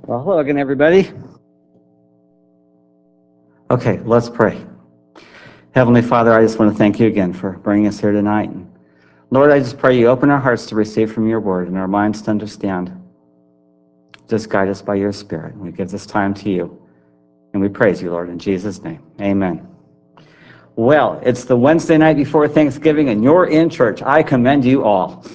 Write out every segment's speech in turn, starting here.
Well, hello again, everybody. Okay, let's pray. Heavenly Father, I just want to thank you again for bringing us here tonight. And Lord, I just pray you open our hearts to receive from your word and our minds to understand. Just guide us by your Spirit. We give this time to you. And we praise you, Lord, in Jesus' name. Amen. Well, it's the Wednesday night before Thanksgiving, and you're in church. I commend you all.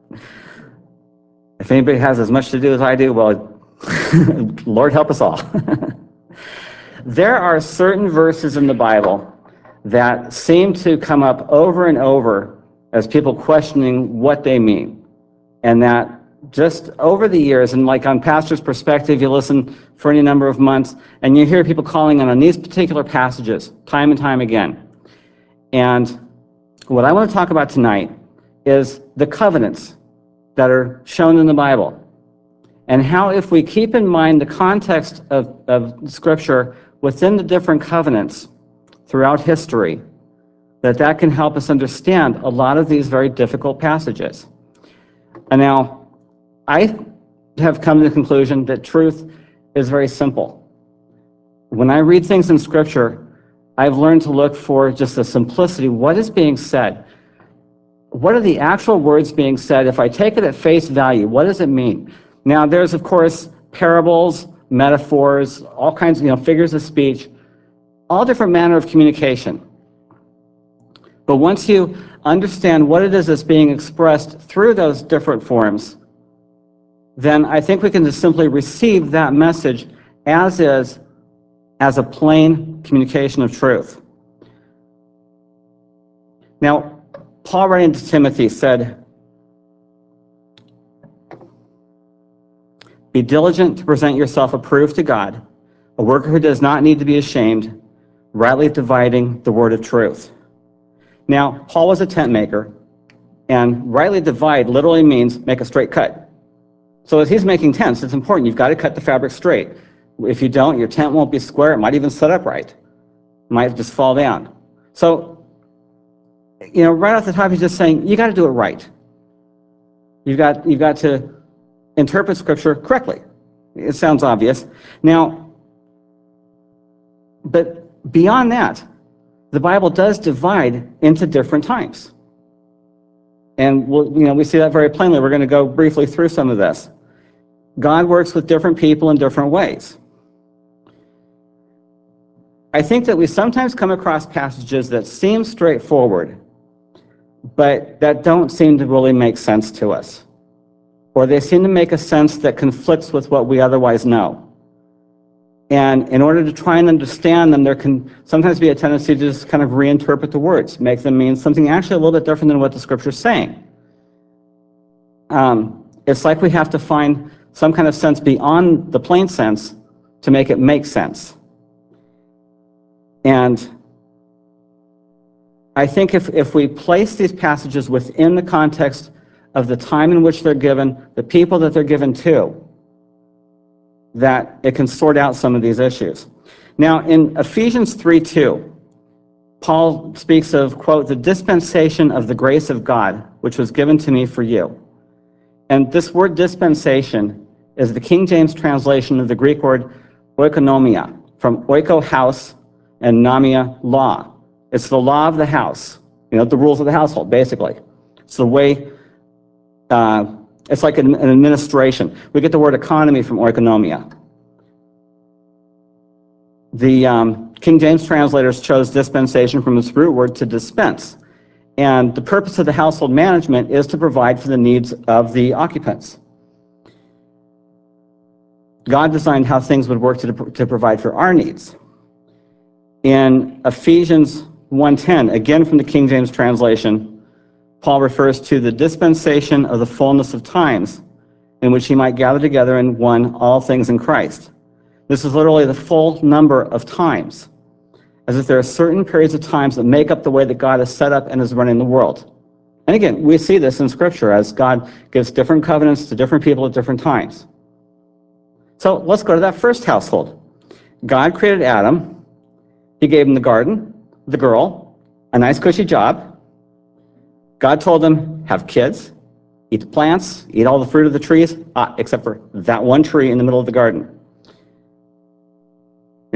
If anybody has as much to do as I do, well, Lord help us all. There are certain verses in the Bible that seem to come up over and over as people questioning what they mean. And that just over the years, and like on Pastor's Perspective, you listen for any number of months, and you hear people calling on these particular passages time and time again. And what I want to talk about tonight is the covenants that are shown in the Bible, and how if we keep in mind the context of Scripture within the different covenants throughout history, that can help us understand a lot of these very difficult passages. And now, I have come to the conclusion that truth is very simple. When I read things in Scripture, I've learned to look for just the simplicity. What is being said? What are the actual words being said? If I take it at face value, what does it mean? Now, there's, of course, parables, metaphors, all kinds of figures of speech, all different manner of communication. But once you understand what it is that's being expressed through those different forms, then I think we can just simply receive that message as is, as a plain communication of truth. Now, Paul writing to Timothy said, "Be diligent to present yourself approved to God, a worker who does not need to be ashamed, rightly dividing the word of truth." Now, Paul was a tent maker, and rightly divide literally means make a straight cut. So as he's making tents, it's important. You've got to cut the fabric straight. If you don't, your tent won't be square. It might even set up right. It might just fall down. So, right off the top, he's just saying, you got to do it right. You've got to interpret Scripture correctly. It sounds obvious. Now, but beyond that, the Bible does divide into different types. And we see that very plainly. We're going to go briefly through some of this. God works with different people in different ways. I think that we sometimes come across passages that seem straightforward, but that don't seem to really make sense to us. Or they seem to make a sense that conflicts with what we otherwise know. And in order to try and understand them, there can sometimes be a tendency to just kind of reinterpret the words, make them mean something actually a little bit different than what the Scripture's saying. It's like we have to find some kind of sense beyond the plain sense to make it make sense. And I think if we place these passages within the context of the time in which they're given, the people that they're given to, that it can sort out some of these issues. Now, in Ephesians 3:2, Paul speaks of, quote, "the dispensation of the grace of God, which was given to me for you." And this word dispensation is the King James translation of the Greek word oikonomia, from oiko, house, and nomia, law. It's the law of the house, the rules of the household, basically. It's the way, it's like an administration. We get the word economy from oikonomia. The King James translators chose dispensation from its root word to dispense. And the purpose of the household management is to provide for the needs of the occupants. God designed how things would work to provide for our needs. In Ephesians 1:10, again from the King James translation, Paul refers to the dispensation of the fullness of times in which he might gather together in one all things in Christ. This is literally the full number of times, as if there are certain periods of times that make up the way that God has set up and is running the world. And again, we see this in Scripture as God gives different covenants to different people at different times. So let's go to that first household. God created Adam. He gave him the garden, the girl, a nice cushy job. God told him, have kids, eat the plants, eat all the fruit of the trees, except for that one tree in the middle of the garden.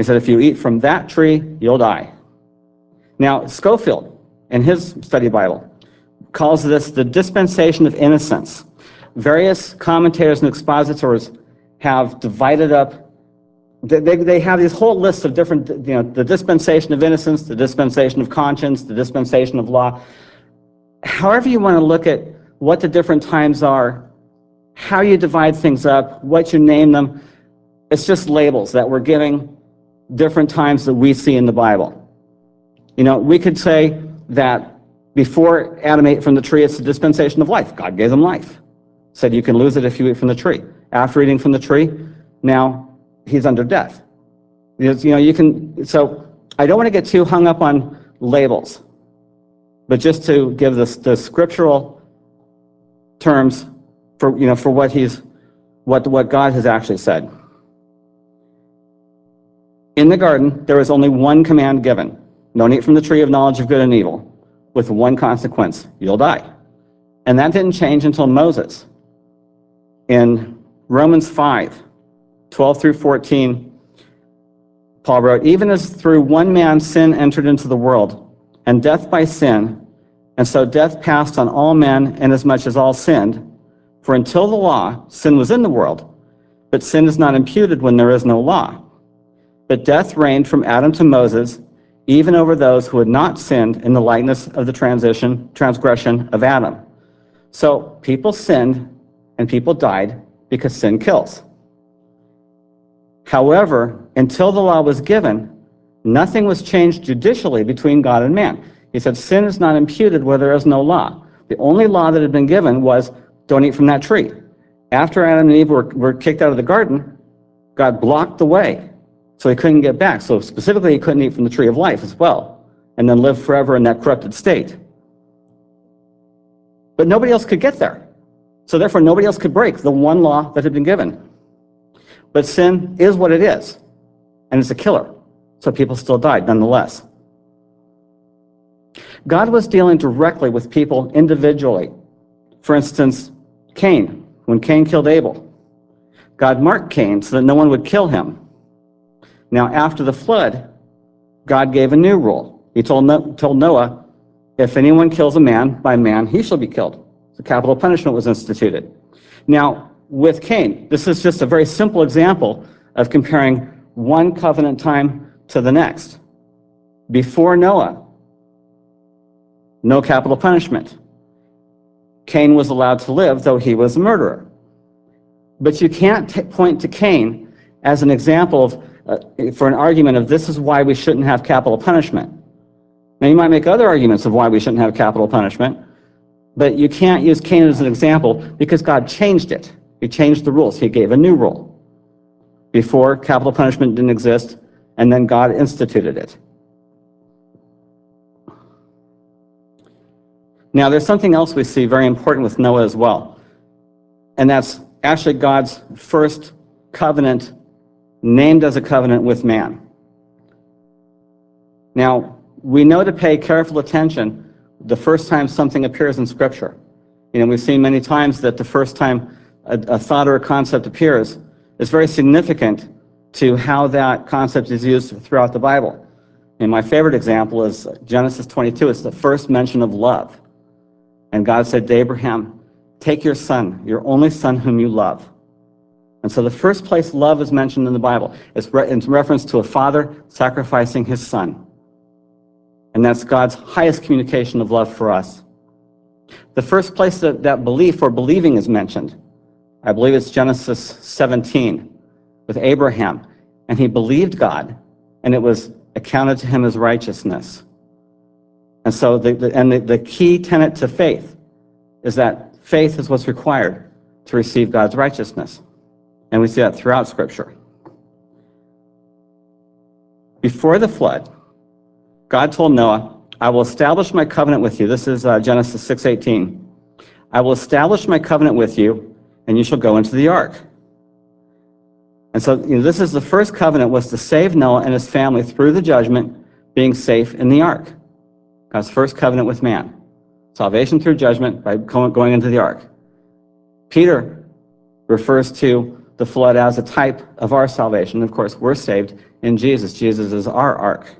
He said, if you eat from that tree, you'll die. Now, Scofield, in his study Bible, calls this the dispensation of innocence. Various commentators and expositors have divided up, they have these whole lists of different, the dispensation of innocence, the dispensation of conscience, the dispensation of law. However you want to look at what the different times are, how you divide things up, what you name them, it's just labels that we're giving different times that we see in the Bible. We could say that before Adam ate from the tree, it's the dispensation of life. God gave them life. Said you can lose it if you eat from the tree. After eating from the tree, now he's under death. So I don't want to get too hung up on labels, but just to give the scriptural terms for what God has actually said. In the garden, there was only one command given. Don't eat from the tree of knowledge of good and evil, with one consequence: you'll die. And that didn't change until Moses. In Romans 5:12-14, Paul wrote, even as through one man sin entered into the world, and death by sin, and so death passed on all men, inasmuch as all sinned. For until the law, sin was in the world, but sin is not imputed when there is no law. But death reigned from Adam to Moses, even over those who had not sinned in the likeness of the transgression of Adam. So people sinned and people died because sin kills. However, until the law was given, nothing was changed judicially between God and man. He said sin is not imputed where there is no law. The only law that had been given was don't eat from that tree. After Adam and Eve were kicked out of the garden, God blocked the way, so he couldn't get back. So specifically, he couldn't eat from the tree of life as well, and then live forever in that corrupted state. But nobody else could get there. So therefore, nobody else could break the one law that had been given. But sin is what it is, and it's a killer. So people still died nonetheless. God was dealing directly with people individually. For instance, Cain, when Cain killed Abel. God marked Cain so that no one would kill him. Now, after the flood, God gave a new rule. He told Noah, if anyone kills a man, by man he shall be killed. So capital punishment was instituted. Now, with Cain, this is just a very simple example of comparing one covenant time to the next. Before Noah, no capital punishment. Cain was allowed to live, though he was a murderer. But you can't point to Cain as an example of, for an argument of this is why we shouldn't have capital punishment. Now, you might make other arguments of why we shouldn't have capital punishment, but you can't use Cain as an example because God changed it. He changed the rules. He gave a new rule. Before, capital punishment didn't exist, and then God instituted it. Now, there's something else we see very important with Noah as well, and that's actually God's first covenant named as a covenant with man. Now, we know to pay careful attention the first time something appears in Scripture. We've seen many times that the first time a thought or a concept appears is very significant to how that concept is used throughout the Bible. And my favorite example is Genesis 22. It's the first mention of love. And God said to Abraham, take your son, your only son whom you love. And so the first place love is mentioned in the Bible is in reference to a father sacrificing his son. And that's God's highest communication of love for us. The first place that belief or believing is mentioned, I believe it's Genesis 17 with Abraham. And he believed God, and it was accounted to him as righteousness. And so the key tenet to faith is that faith is what's required to receive God's righteousness. And we see that throughout Scripture. Before the flood, God told Noah, I will establish my covenant with you. This is Genesis 6:18. I will establish my covenant with you, and you shall go into the ark. And so this is the first covenant, was to save Noah and his family through the judgment, being safe in the ark. God's first covenant with man. Salvation through judgment by going into the ark. Peter refers to the flood as a type of our salvation. Of course, we're saved in Jesus. Jesus is our ark.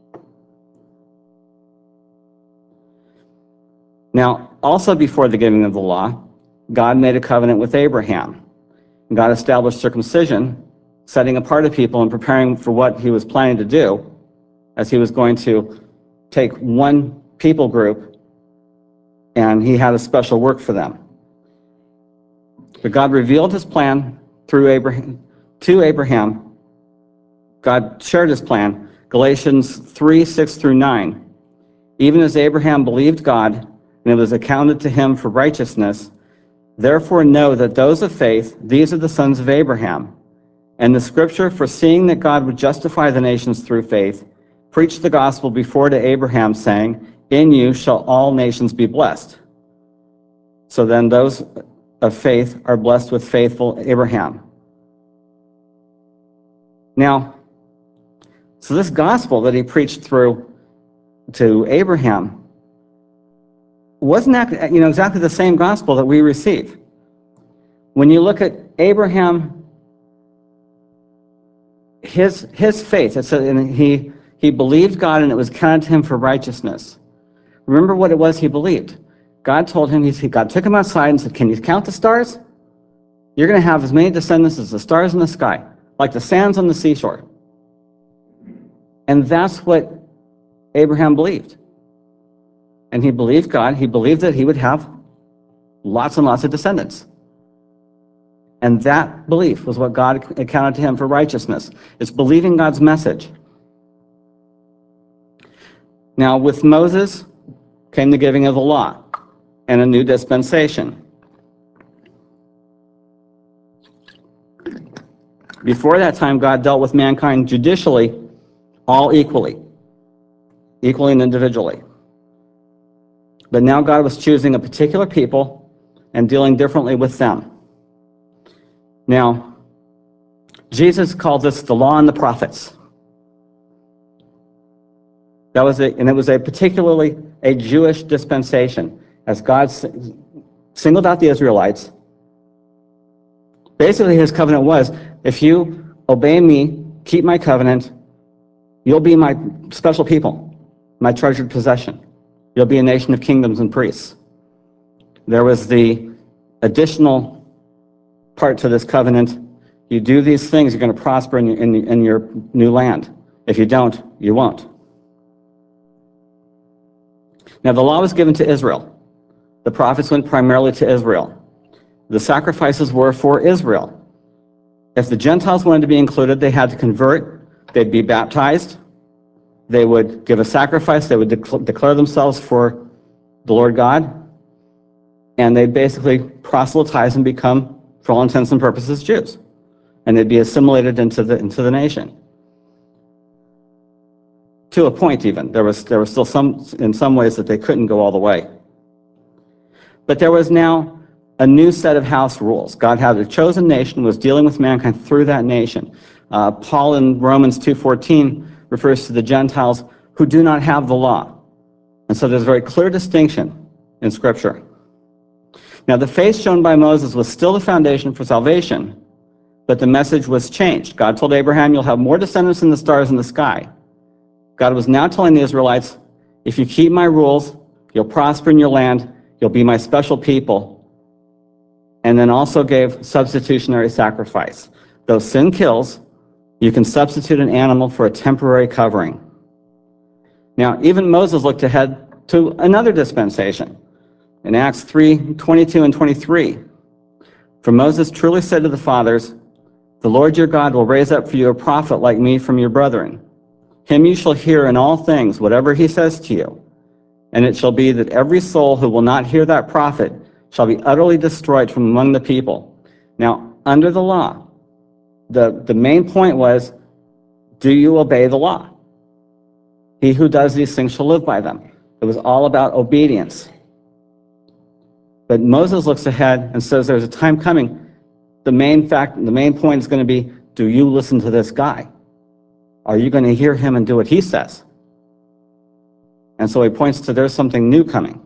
Now, also before the giving of the law, God made a covenant with Abraham. God established circumcision, setting apart a people and preparing for what he was planning to do, as he was going to take one people group and he had a special work for them. But God revealed his plan through Abraham to Abraham. God shared his plan. Galatians 3:6-9. Even as Abraham believed God, and it was accounted to him for righteousness, therefore know that those of faith, these are the sons of Abraham. And the scripture, foreseeing that God would justify the nations through faith, preached the gospel before to Abraham, saying, in you shall all nations be blessed. So then those of faith are blessed with faithful Abraham. Now, so this gospel that he preached through to Abraham wasn't exactly the same gospel that we receive. When you look at Abraham, his faith, it said, and he believed God and it was counted to him for righteousness. Remember what it was he believed. God told him, God took him outside and said, can you count the stars? You're going to have as many descendants as the stars in the sky, like the sands on the seashore. And that's what Abraham believed. And he believed God. He believed that he would have lots and lots of descendants. And that belief was what God accounted to him for righteousness. It's believing God's message. Now, with Moses came the giving of the law and a new dispensation. Before that time, God dealt with mankind judicially, all equally and individually. But now God was choosing a particular people and dealing differently with them. Now, Jesus called this the law and the prophets. It was a particularly a Jewish dispensation, as God singled out the Israelites. Basically, his covenant was, if you obey me, keep my covenant, you'll be my special people, my treasured possession. You'll be a nation of kingdoms and priests. There was the additional part to this covenant. You do these things, you're going to prosper in your new land. If you don't, you won't. Now, the law was given to Israel. The prophets went primarily to Israel. The sacrifices were for Israel. If the Gentiles wanted to be included, they had to convert, they'd be baptized, they would give a sacrifice, they would declare themselves for the Lord God, and they'd basically proselytize and become, for all intents and purposes, Jews. And they'd be assimilated into the nation. To a point, even. There was still in some ways that they couldn't go all the way. But there was now a new set of house rules. God had a chosen nation, was dealing with mankind through that nation. Paul in Romans 2:14 refers to the Gentiles who do not have the law. And so there's a very clear distinction in Scripture. Now, the faith shown by Moses was still the foundation for salvation, but the message was changed. God told Abraham, you'll have more descendants than the stars in the sky. God was now telling the Israelites, if you keep my rules, you'll prosper in your land, you'll be my special people. And then also gave substitutionary sacrifice. Though sin kills, you can substitute an animal for a temporary covering. Now, even Moses looked ahead to another dispensation. In Acts 3:22 and 23, for Moses truly said to the fathers, the Lord your God will raise up for you a prophet like me from your brethren. Him you shall hear in all things, whatever he says to you. And it shall be that every soul who will not hear that prophet shall be utterly destroyed from among the people. Now, under the law, the main point was, do you obey the law? He who does these things shall live by them. It was all about obedience. But Moses looks ahead and says there's a time coming. The main point is going to be, do you listen to this guy? Are you going to hear him and do what he says? And so he points to there's something new coming.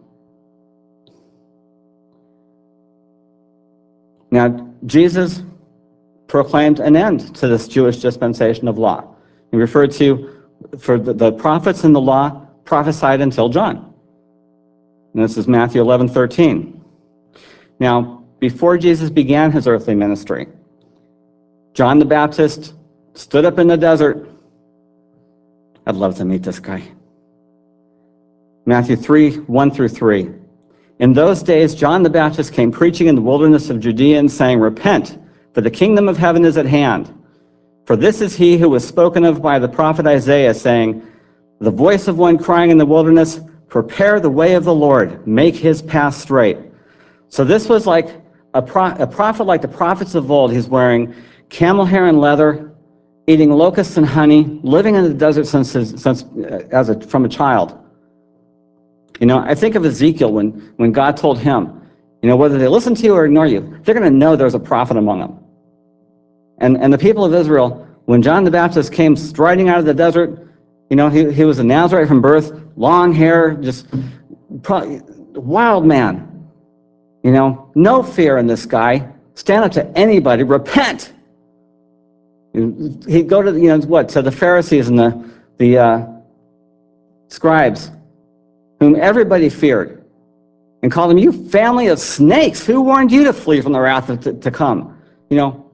Now, Jesus proclaimed an end to this Jewish dispensation of law. He referred to, for the prophets and the law prophesied until John. And this is Matthew 11:13. Now, before Jesus began his earthly ministry, John the Baptist stood up in the desert. I'd love to meet this guy. Matthew 3:1-3. In those days, John the Baptist came preaching in the wilderness of Judea and saying, "Repent, for the kingdom of heaven is at hand. For this is he who was spoken of by the prophet Isaiah, saying, the voice of one crying in the wilderness, prepare the way of the Lord, make his path straight." So this was like a prophet like the prophets of old. He's wearing camel hair and leather, eating locusts and honey, living in the desert from a child. You know, I think of Ezekiel when God told him, you know, whether they listen to you or ignore you, they're going to know there's a prophet among them. And the people of Israel, when John the Baptist came striding out of the desert, you know, he was a Nazarite from birth, long hair, just wild man. You know, no fear in this guy. Stand up to anybody. Repent. He'd go to, you know, to the Pharisees and the scribes, whom everybody feared, and called them, "You family of snakes, who warned you to flee from the wrath to come?" You know,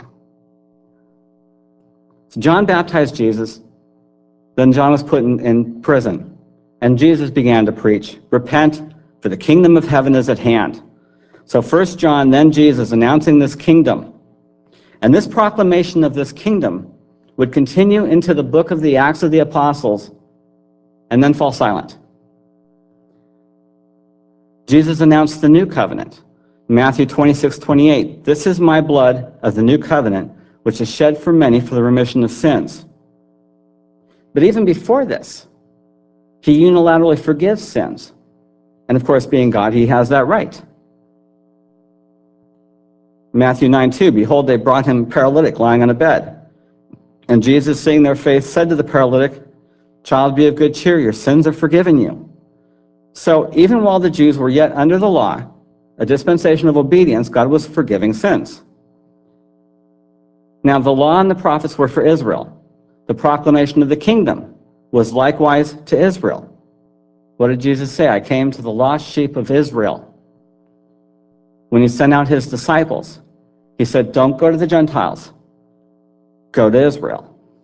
so John baptized Jesus. Then John was put in prison, and Jesus began to preach, "Repent, for the kingdom of heaven is at hand." So first John, then Jesus, announcing this kingdom. And this proclamation of this kingdom would continue into the book of the Acts of the Apostles and then fall silent. Jesus announced the new covenant. Matthew 26:28, "This is my blood of the new covenant, which is shed for many for the remission of sins." But even before this, he unilaterally forgives sins. And of course, being God, he has that right. Matthew 9:2, "Behold, they brought him paralytic, lying on a bed. And Jesus, seeing their faith, said to the paralytic, 'Child, be of good cheer, your sins are forgiven you.'" So even while the Jews were yet under the law, a dispensation of obedience, God was forgiving sins. Now, the law and the prophets were for Israel. The proclamation of the kingdom was likewise to Israel. What did Jesus say? "I came to the lost sheep of Israel." When he sent out his disciples, he said, "Don't go to the Gentiles, go to Israel."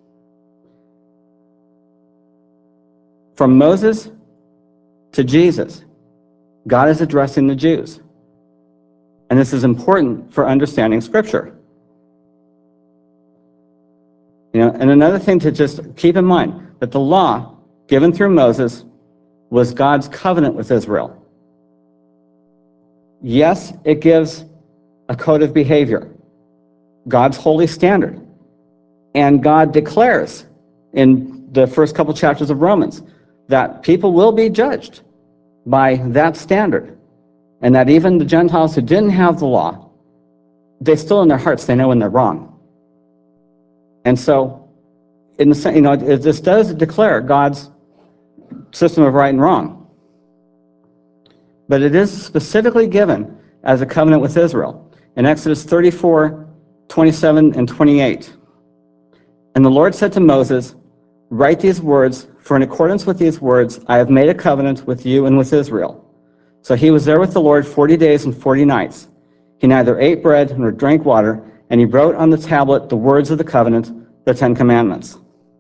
From Moses to Jesus, God is addressing the Jews. And this is important for understanding Scripture. You know, and another thing to just keep in mind, that the law given through Moses was God's covenant with Israel. Yes, it gives a code of behavior, God's holy standard. And God declares in the first couple chapters of Romans that people will be judged by that standard, and that even the Gentiles who didn't have the law, they still in their hearts, they know when they're wrong. And so, in the you know, this does declare God's system of right and wrong. But it is specifically given as a covenant with Israel. In Exodus 34:27-28. "And the Lord said to Moses, write these words, for in accordance with these words, I have made a covenant with you and with Israel." So he was there with the Lord 40 days and 40 nights. He neither ate bread nor drank water, and he wrote on the tablet the words of the covenant, the 10 Commandments.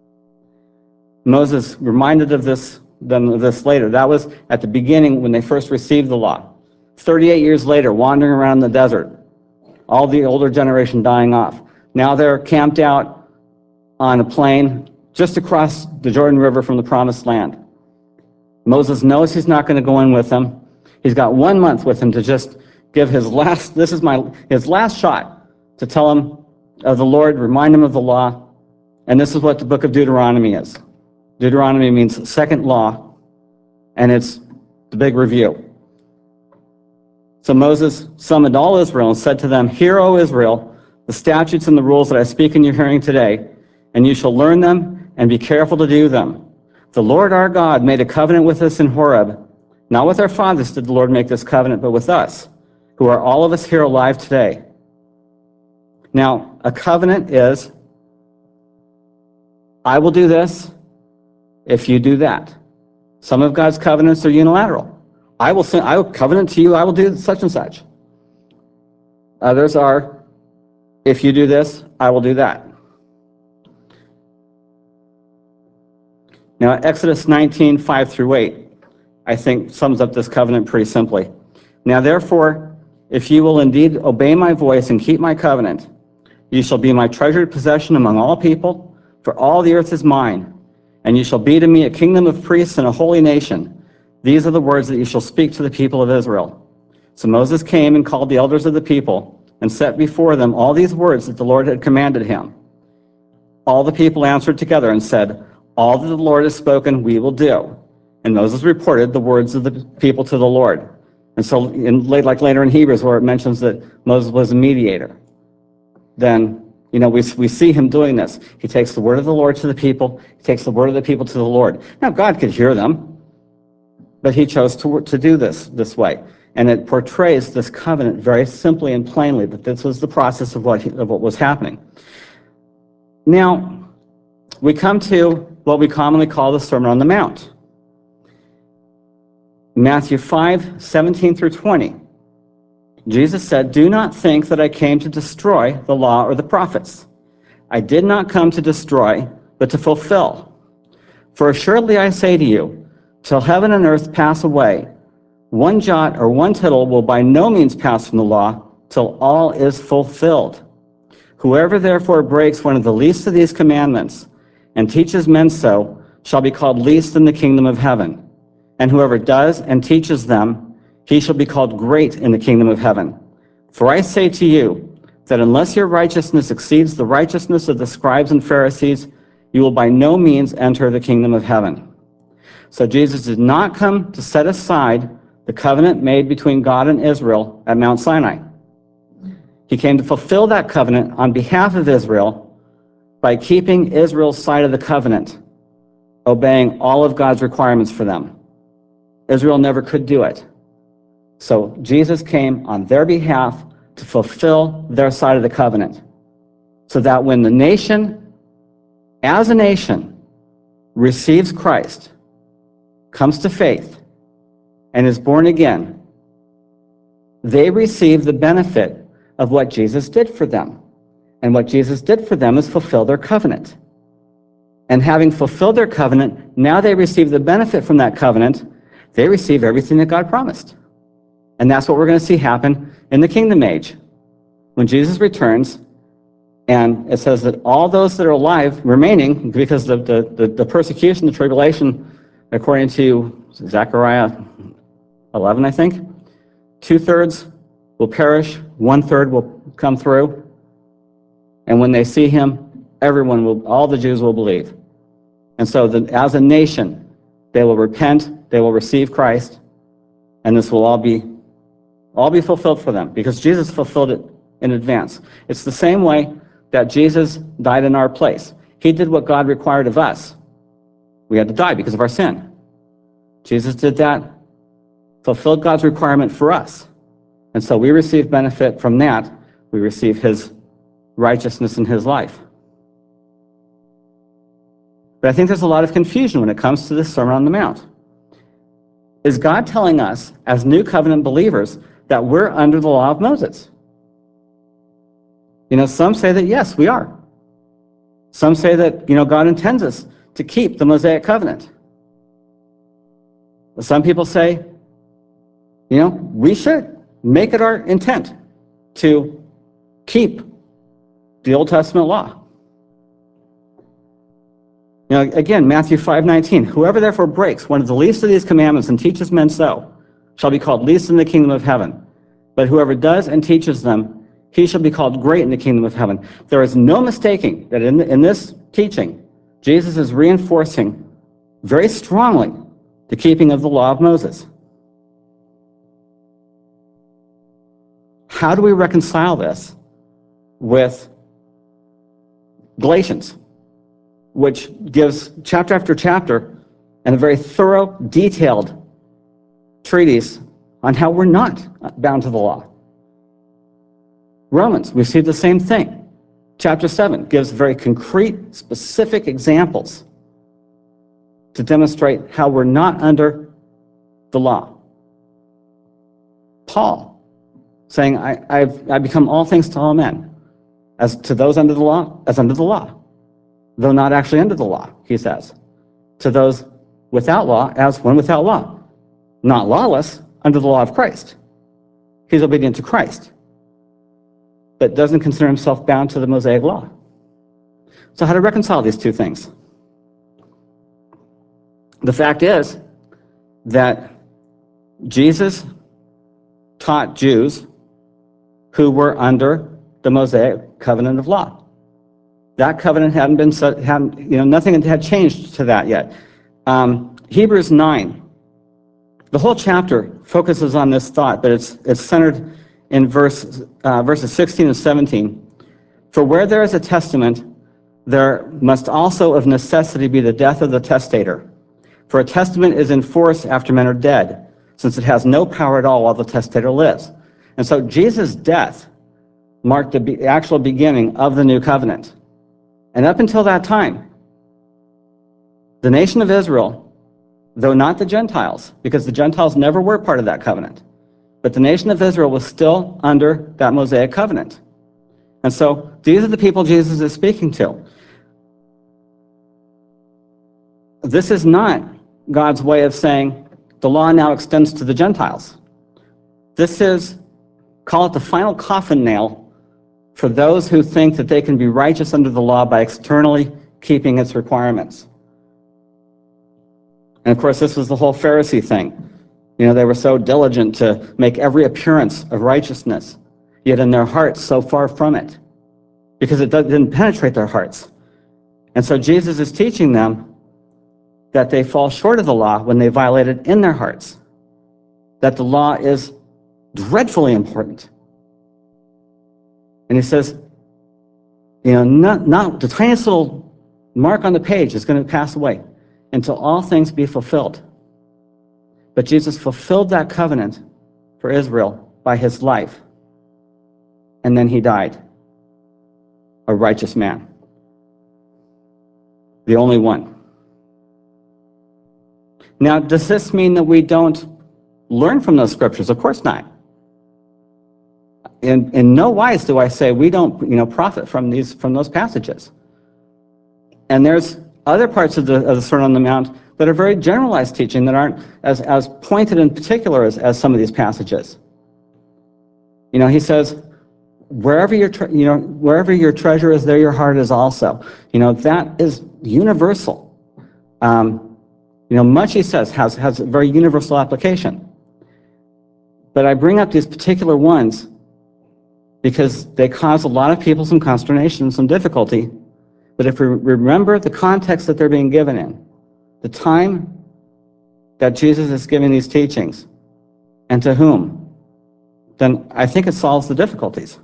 Moses reminded of this later. That was at the beginning when they first received the law. 38 years later, wandering around the desert, all the older generation dying off. Now they're camped out on a plain just across the Jordan River from the Promised Land. Moses knows he's not going to go in with them. He's got 1 month with him to just give his last shot to tell him of the Lord, remind him of the law. And this is what the book of Deuteronomy is. Deuteronomy means second law, and it's the big review. So Moses summoned all Israel and said to them, "Hear, O Israel, the statutes and the rules that I speak in your hearing today, and you shall learn them and be careful to do them. The Lord our God made a covenant with us in Horeb. Not with our fathers did the Lord make this covenant, but with us, who are all of us here alive today." Now, a covenant is I will do this if you do that. Some of God's covenants are unilateral. I will covenant to you, I will do such and such. Others are, if you do this, I will do that. Now, Exodus 19, 5 through 8, I think sums up this covenant pretty simply. Now, therefore, if you will indeed obey my voice and keep my covenant, you shall be my treasured possession among all people, for all the earth is mine. And you shall be to me a kingdom of priests and a holy nation. These are the words that you shall speak to the people of Israel. So Moses came and called the elders of the people and set before them all these words that the Lord had commanded him. All the people answered together and said, all that the Lord has spoken, we will do. And Moses reported the words of the people to the Lord. And so like later in Hebrews where it mentions that Moses was a mediator, then we see him doing this. He takes the word of the Lord to the people. He takes the word of the people to the Lord. Now, God could hear them, but he chose to do this way. And it portrays this covenant very simply and plainly, that this was the process of what was happening. Now, we come to what we commonly call the Sermon on the Mount. Matthew 5, 17 through 20. Jesus said, do not think that I came to destroy the law or the prophets. I did not come to destroy, but to fulfill. For assuredly I say to you, till heaven and earth pass away, one jot or one tittle will by no means pass from the law, till all is fulfilled. Whoever therefore breaks one of the least of these commandments and teaches men so shall be called least in the kingdom of heaven. And whoever does and teaches them, he shall be called great in the kingdom of heaven. For I say to you that unless your righteousness exceeds the righteousness of the scribes and Pharisees, you will by no means enter the kingdom of heaven. So Jesus did not come to set aside the covenant made between God and Israel at Mount Sinai. He came to fulfill that covenant on behalf of Israel by keeping Israel's side of the covenant, obeying all of God's requirements for them. Israel never could do it. So Jesus came on their behalf to fulfill their side of the covenant, so that when the nation, as a nation, receives Christ, comes to faith, and is born again, they receive the benefit of what Jesus did for them. And what Jesus did for them is fulfill their covenant. And having fulfilled their covenant, now they receive the benefit from that covenant. They receive everything that God promised. And that's what we're going to see happen in the kingdom age. When Jesus returns, and it says that all those that are alive, remaining, because the persecution, the tribulation, according to Zechariah 11, I think, 2/3 will perish, 1/3 will come through. And when they see him, all the Jews will believe. And so as a nation, they will repent, they will receive Christ, and this will all be fulfilled for them, because Jesus fulfilled it in advance. It's the same way that Jesus died in our place. He did what God required of us. We had to die because of our sin. Jesus did that, fulfilled God's requirement for us. And so we receive benefit from that. We receive his righteousness in his life. But I think there's a lot of confusion when it comes to this Sermon on the Mount. Is God telling us, as new covenant believers, that we're under the law of Moses? Some say that yes, we are. Some say that, God intends us to keep the Mosaic covenant. Some people say, we should make it our intent to keep the Old Testament law. Again, Matthew 5:19, whoever therefore breaks one of the least of these commandments and teaches men so shall be called least in the kingdom of heaven. But whoever does and teaches them, he shall be called great in the kingdom of heaven. There is no mistaking that in this teaching, Jesus is reinforcing very strongly the keeping of the law of Moses. How do we reconcile this with Galatians, which gives chapter after chapter and a very thorough, detailed treatise on how we're not bound to the law? Romans, we see the same thing. chapter 7 gives very concrete, specific examples to demonstrate how we're not under the law. Paul saying, I've become all things to all men, as to those under the law, as under the law, though not actually under the law, he says. To those without law, as one without law, not lawless, under the law of Christ. He's obedient to Christ, but doesn't consider himself bound to the Mosaic law. So how to reconcile these two things? The fact is that Jesus taught Jews who were under the Mosaic covenant of law. That covenant hadn't been set, nothing had changed to that yet. Hebrews 9, the whole chapter focuses on this thought, but it's centered in verses 16 and 17. For where there is a testament, there must also of necessity be the death of the testator. For a testament is in force after men are dead, since it has no power at all while the testator lives. And so Jesus' death marked the actual beginning of the new covenant. And up until that time, the nation of Israel, though not the Gentiles, because the Gentiles never were part of that covenant, but the nation of Israel was still under that Mosaic covenant. And so these are the people Jesus is speaking to. This is not God's way of saying the law now extends to the Gentiles. This is, call it the final coffin nail for those who think that they can be righteous under the law by externally keeping its requirements. And of course, this was the whole Pharisee thing. They were so diligent to make every appearance of righteousness, yet in their hearts so far from it, because it didn't penetrate their hearts. And so Jesus is teaching them that they fall short of the law when they violate it in their hearts, that the law is dreadfully important. And he says, not the tiniest little mark on the page is going to pass away until all things be fulfilled. But Jesus fulfilled that covenant for Israel by his life. And then he died, a righteous man, the only one. Now, does this mean that we don't learn from those scriptures? Of course not. In no wise do I say we don't, profit from those passages. And there's other parts of the Sermon on the Mount that are very generalized teaching that aren't as pointed in particular as some of these passages. He says, wherever your treasure is, there your heart is also. That is universal. Much, he says, has a very universal application. But I bring up these particular ones because they cause a lot of people some consternation, some difficulty. But if we remember the context that they're being given in, the time that Jesus is giving these teachings, and to whom, then I think it solves the difficulties.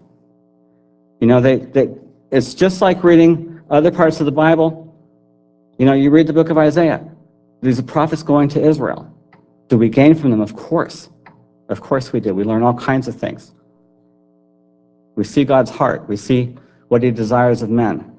It's just like reading other parts of the Bible. You read the book of Isaiah. These are prophets going to Israel. Do we gain from them? Of course. Of course we do. We learn all kinds of things. We see God's heart. We see what he desires of men.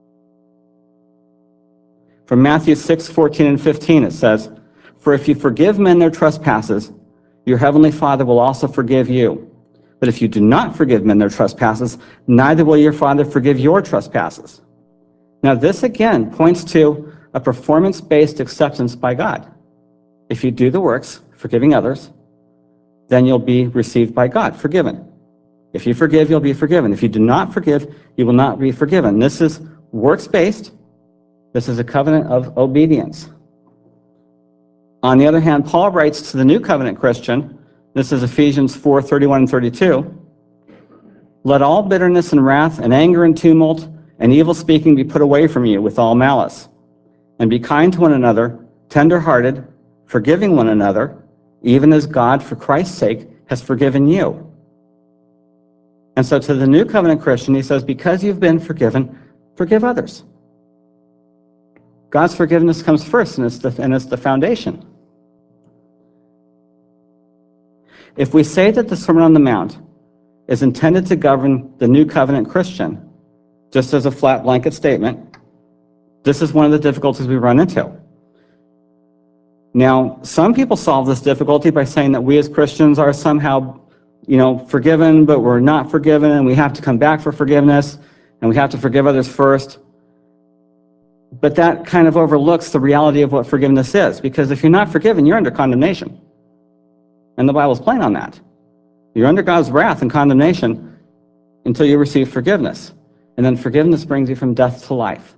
From Matthew 6:14 and 15, it says, for if you forgive men their trespasses, your heavenly Father will also forgive you. But if you do not forgive men their trespasses, neither will your Father forgive your trespasses. Now this again points to a performance-based acceptance by God. If you do the works, forgiving others, then you'll be received by God, forgiven. If you forgive, you'll be forgiven. If you do not forgive, you will not be forgiven. This is works-based. This is a covenant of obedience. On the other hand, Paul writes to the New Covenant Christian, this is Ephesians 4:31 and 32, let all bitterness and wrath and anger and tumult and evil speaking be put away from you with all malice. And be kind to one another, tender-hearted, forgiving one another, even as God, for Christ's sake, has forgiven you. And so to the New Covenant Christian, he says, because you've been forgiven, forgive others. God's forgiveness comes first, and it's the foundation. If we say that the Sermon on the Mount is intended to govern the New Covenant Christian, just as a flat blanket statement. This is one of the difficulties we run into. Now, some people solve this difficulty by saying that we as Christians are somehow, forgiven, but we're not forgiven, and we have to come back for forgiveness, and we have to forgive others first. But that kind of overlooks the reality of what forgiveness is, because if you're not forgiven, you're under condemnation. And the Bible's plain on that. You're under God's wrath and condemnation until you receive forgiveness. And then forgiveness brings you from death to life.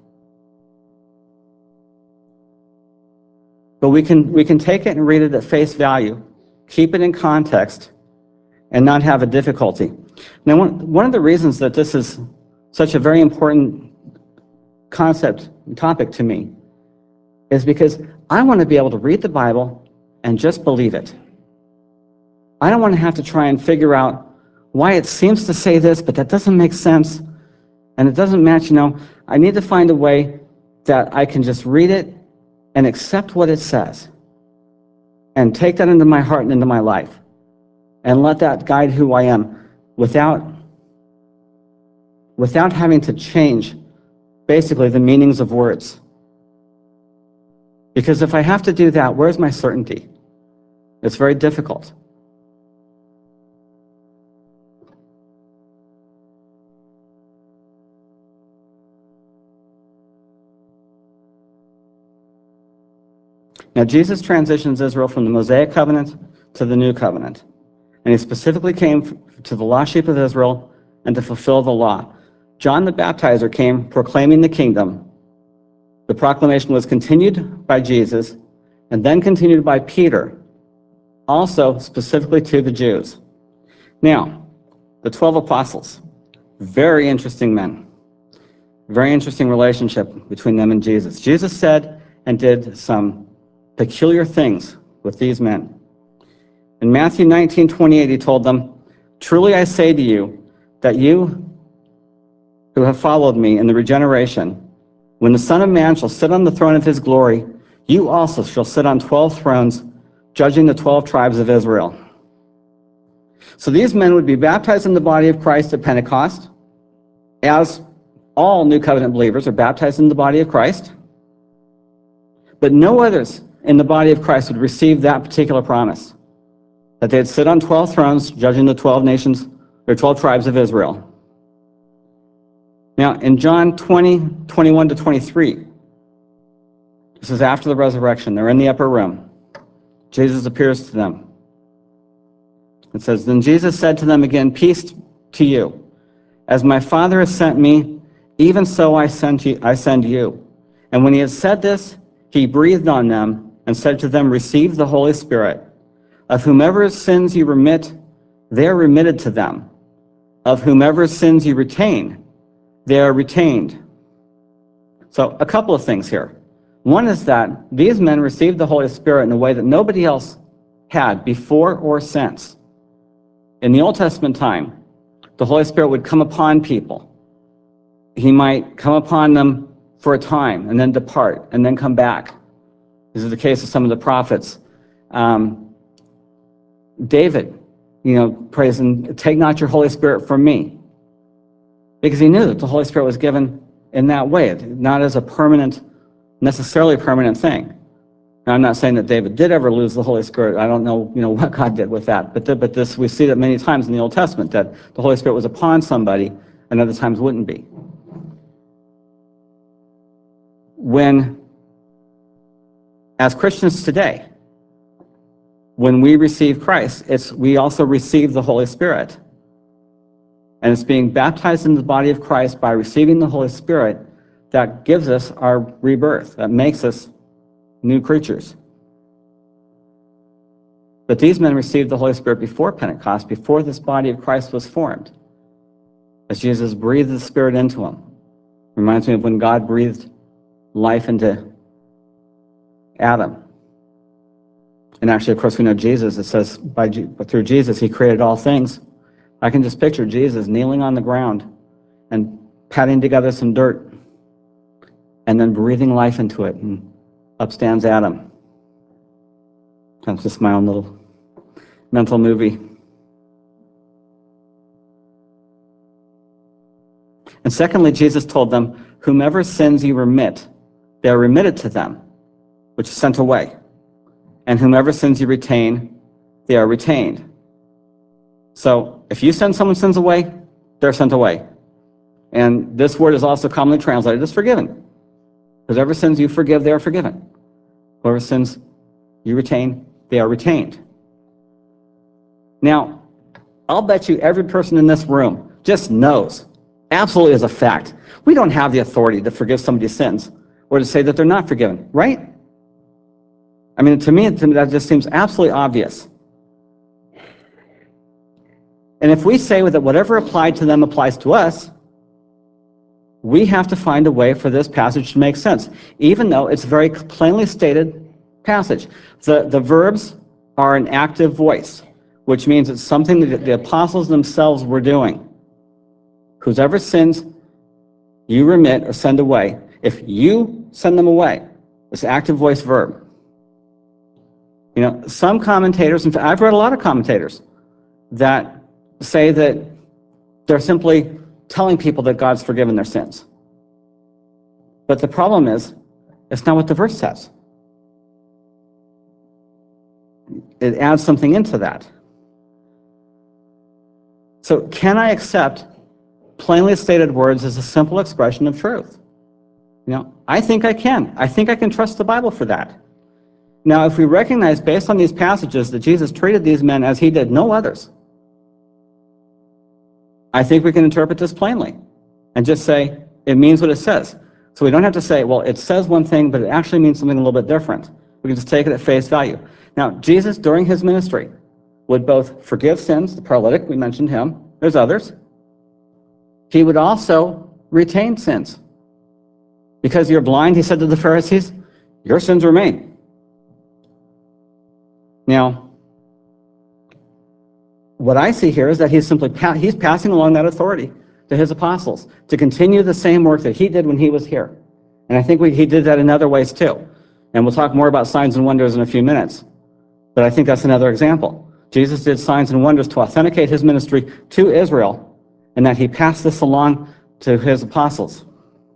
But we can take it and read it at face value, keep it in context, and not have a difficulty. Now, one of the reasons that this is such a very important concept and topic to me is because I want to be able to read the Bible and just believe it. I don't want to have to try and figure out why it seems to say this, but that doesn't make sense, and it doesn't match. I need to find a way that I can just read it and accept what it says and take that into my heart and into my life and let that guide who I am without having to change basically the meanings of words. Because if I have to do that, where's my certainty? It's very difficult. Now, Jesus transitions Israel from the Mosaic covenant to the new covenant. And he specifically came to the lost sheep of Israel and to fulfill the law. John the Baptizer came proclaiming the kingdom. The proclamation was continued by Jesus and then continued by Peter, also specifically to the Jews. Now, the 12 apostles, very interesting men. Very interesting relationship between them and Jesus. Jesus said and did some peculiar things with these men. In Matthew 19:28, he told them, "Truly I say to you, that you who have followed me in the regeneration, when the Son of Man shall sit on the throne of his glory, you also shall sit on 12 thrones, judging the 12 tribes of Israel." So these men would be baptized in the body of Christ at Pentecost, as all New Covenant believers are baptized in the body of Christ. But no others in the body of Christ would receive that particular promise, that they'd sit on 12 thrones, judging the 12 nations, or 12 tribes of Israel. Now, in John 20:21-23, this is after the resurrection. They're in the upper room. Jesus appears to them. It says, "Then Jesus said to them again, 'Peace to you. As my Father has sent me, even so I send you.' And when he had said this, he breathed on them and said to them, 'Receive the Holy Spirit. Of whomever's sins you remit, they are remitted to them. Of whomever's sins you retain, they are retained.'" So a couple of things here. One is that these men received the Holy Spirit in a way that nobody else had before or since. In the Old Testament time, the Holy Spirit would come upon people. He might come upon them for a time and then depart and then come back. This is the case of some of the prophets. David, prays, "And take not your Holy Spirit from me," because he knew that the Holy Spirit was given in that way, not as a necessarily permanent thing. Now, I'm not saying that David did ever lose the Holy Spirit. I don't know, what God did with that. But this, we see that many times in the Old Testament, that the Holy Spirit was upon somebody and other times wouldn't be. As Christians today, when we receive Christ, we also receive the Holy Spirit. And it's being baptized in the body of Christ by receiving the Holy Spirit that gives us our rebirth, that makes us new creatures. But these men received the Holy Spirit before Pentecost, before this body of Christ was formed, as Jesus breathed the Spirit into them. Reminds me of when God breathed life into Adam. And actually, of course, we know Jesus. It says through Jesus, he created all things. I can just picture Jesus kneeling on the ground and patting together some dirt and then breathing life into it, and up stands Adam. That's just my own little mental movie. And secondly, Jesus told them, whomever sins you remit, they are remitted to them, which is sent away. And whomever sins you retain, they are retained. So if you send someone's sins away, they're sent away. And this word is also commonly translated as forgiven. Whoever sins you forgive, they are forgiven. Whoever sins you retain, they are retained. Now, I'll bet you every person in this room just knows, absolutely as a fact, we don't have the authority to forgive somebody's sins or to say that they're not forgiven, right? I mean, to me, that just seems absolutely obvious. And if we say that whatever applied to them applies to us, we have to find a way for this passage to make sense, even though it's a very plainly stated passage. The verbs are an active voice, which means it's something that the apostles themselves were doing. Whoever sins, you remit or send away. If you send them away, it's an active voice verb. You know, some commentators, in fact, I've read a lot of commentators that say that they're simply telling people that God's forgiven their sins. But the problem is, it's not what the verse says. It adds something into that. So can I accept plainly stated words as a simple expression of truth? You know, I think I can. I think I can trust the Bible for that. Now, if we recognize based on these passages that Jesus treated these men as he did no others, I think we can interpret this plainly and just say it means what it says. So we don't have to say, well, it says one thing, but it actually means something a little bit different. We can just take it at face value. Now, Jesus, during his ministry, would both forgive sins, the paralytic, we mentioned him, there's others. He would also retain sins. Because you're blind, he said to the Pharisees, your sins remain. Now, what I see here is that he's passing along that authority to his apostles to continue the same work that he did when he was here. And I think he did that in other ways too. And we'll talk more about signs and wonders in a few minutes. But I think that's another example. Jesus did signs and wonders to authenticate his ministry to Israel, and that he passed this along to his apostles.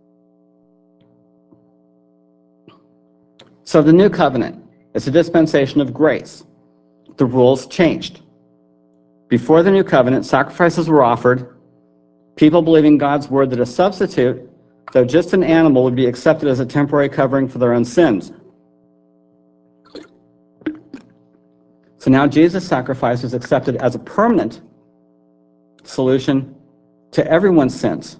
So the new covenant is a dispensation of grace. The rules changed. Before the new covenant, sacrifices were offered, people believing God's word that a substitute, though just an animal, would be accepted as a temporary covering for their own sins. So now Jesus' sacrifice is accepted as a permanent solution to everyone's sins.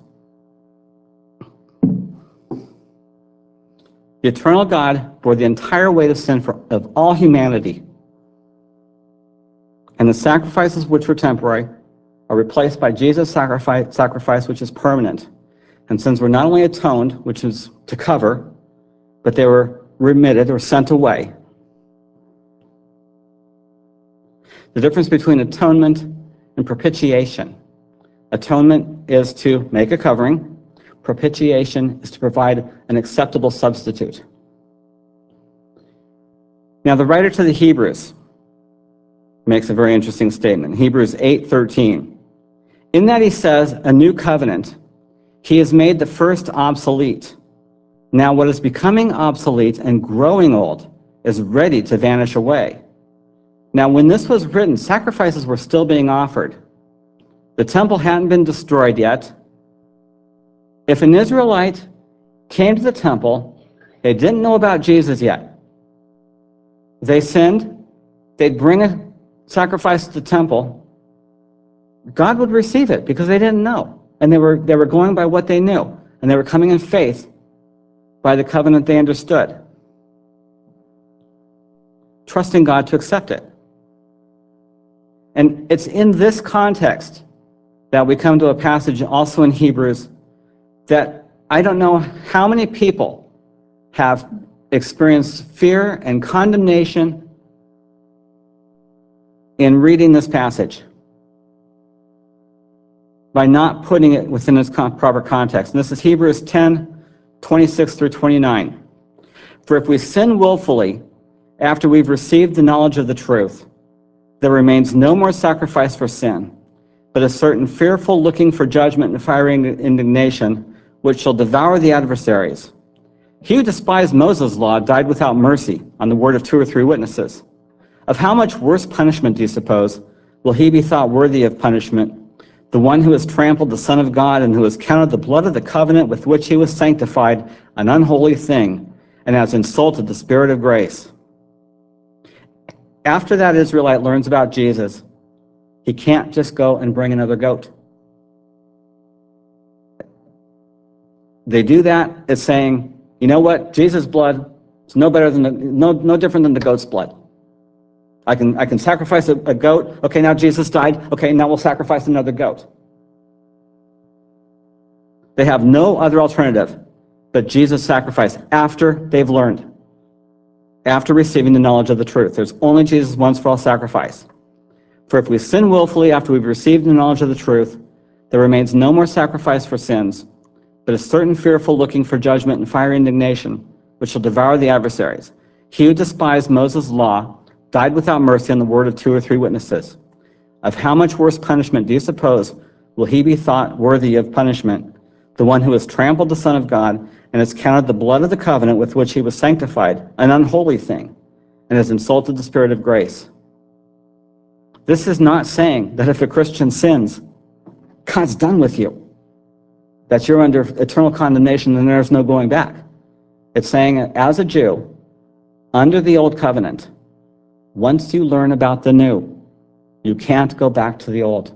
The eternal God bore the entire weight of sin of all humanity. And the sacrifices which were temporary are replaced by Jesus' sacrifice, which is permanent. And sins were not only atoned, which is to cover, but they were remitted or sent away. The difference between atonement and propitiation. Atonement is to make a covering. Propitiation is to provide an acceptable substitute. Now, the writer to the Hebrews makes a very interesting statement. Hebrews 8:13. In that he says, a new covenant, he has made the first obsolete. Now what is becoming obsolete and growing old is ready to vanish away. Now, when this was written, sacrifices were still being offered. The temple hadn't been destroyed yet. If an Israelite came to the temple, they didn't know about Jesus yet. They sinned, they'd bring a sacrifice to the temple. God would receive it because they didn't know. And they were going by what they knew. And they were coming in faith by the covenant they understood, trusting God to accept it. And it's in this context that we come to a passage also in Hebrews that I don't know how many people have experienced fear and condemnation in reading this passage by not putting it within its proper context. And this is Hebrews 10:26 through 29. For if we sin willfully after we've received the knowledge of the truth, there remains no more sacrifice for sin, but a certain fearful looking for judgment and fiery indignation, which shall devour the adversaries. He who despised Moses' law died without mercy on the word of 2 or 3 witnesses. Of how much worse punishment, do you suppose, will he be thought worthy of punishment, the one who has trampled the Son of God and who has counted the blood of the covenant with which he was sanctified an unholy thing and has insulted the Spirit of grace? After that Israelite learns about Jesus, he can't just go and bring another goat. They do that as saying, you know what, Jesus' blood is no different than the goat's blood. I can sacrifice a goat. Okay, now Jesus died. Okay, now we'll sacrifice another goat. They have no other alternative but Jesus' sacrifice after they've learned, after receiving the knowledge of the truth. There's only Jesus' once for all sacrifice. For if we sin willfully after we've received the knowledge of the truth, there remains no more sacrifice for sins, but a certain fearful looking for judgment and fiery indignation, which shall devour the adversaries. He who despised Moses' law died without mercy on the word of 2 or 3 witnesses. Of how much worse punishment, do you suppose, will he be thought worthy of punishment, the one who has trampled the Son of God and has counted the blood of the covenant with which he was sanctified an unholy thing, and has insulted the Spirit of grace? This is not saying that if a Christian sins, God's done with you, that you're under eternal condemnation and there's no going back. It's saying, as a Jew, under the old covenant, once you learn about the new, you can't go back to the old.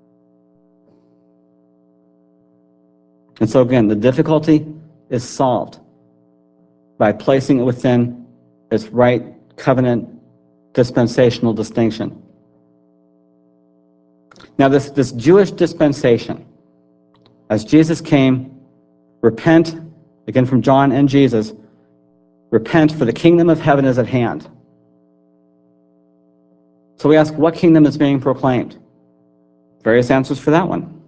And so again, the difficulty is solved by placing it within its right covenant dispensational distinction. Now this Jewish dispensation, as Jesus came, repent, again from John and Jesus, repent, for the kingdom of heaven is at hand. So we ask, what kingdom is being proclaimed? Various answers for that one.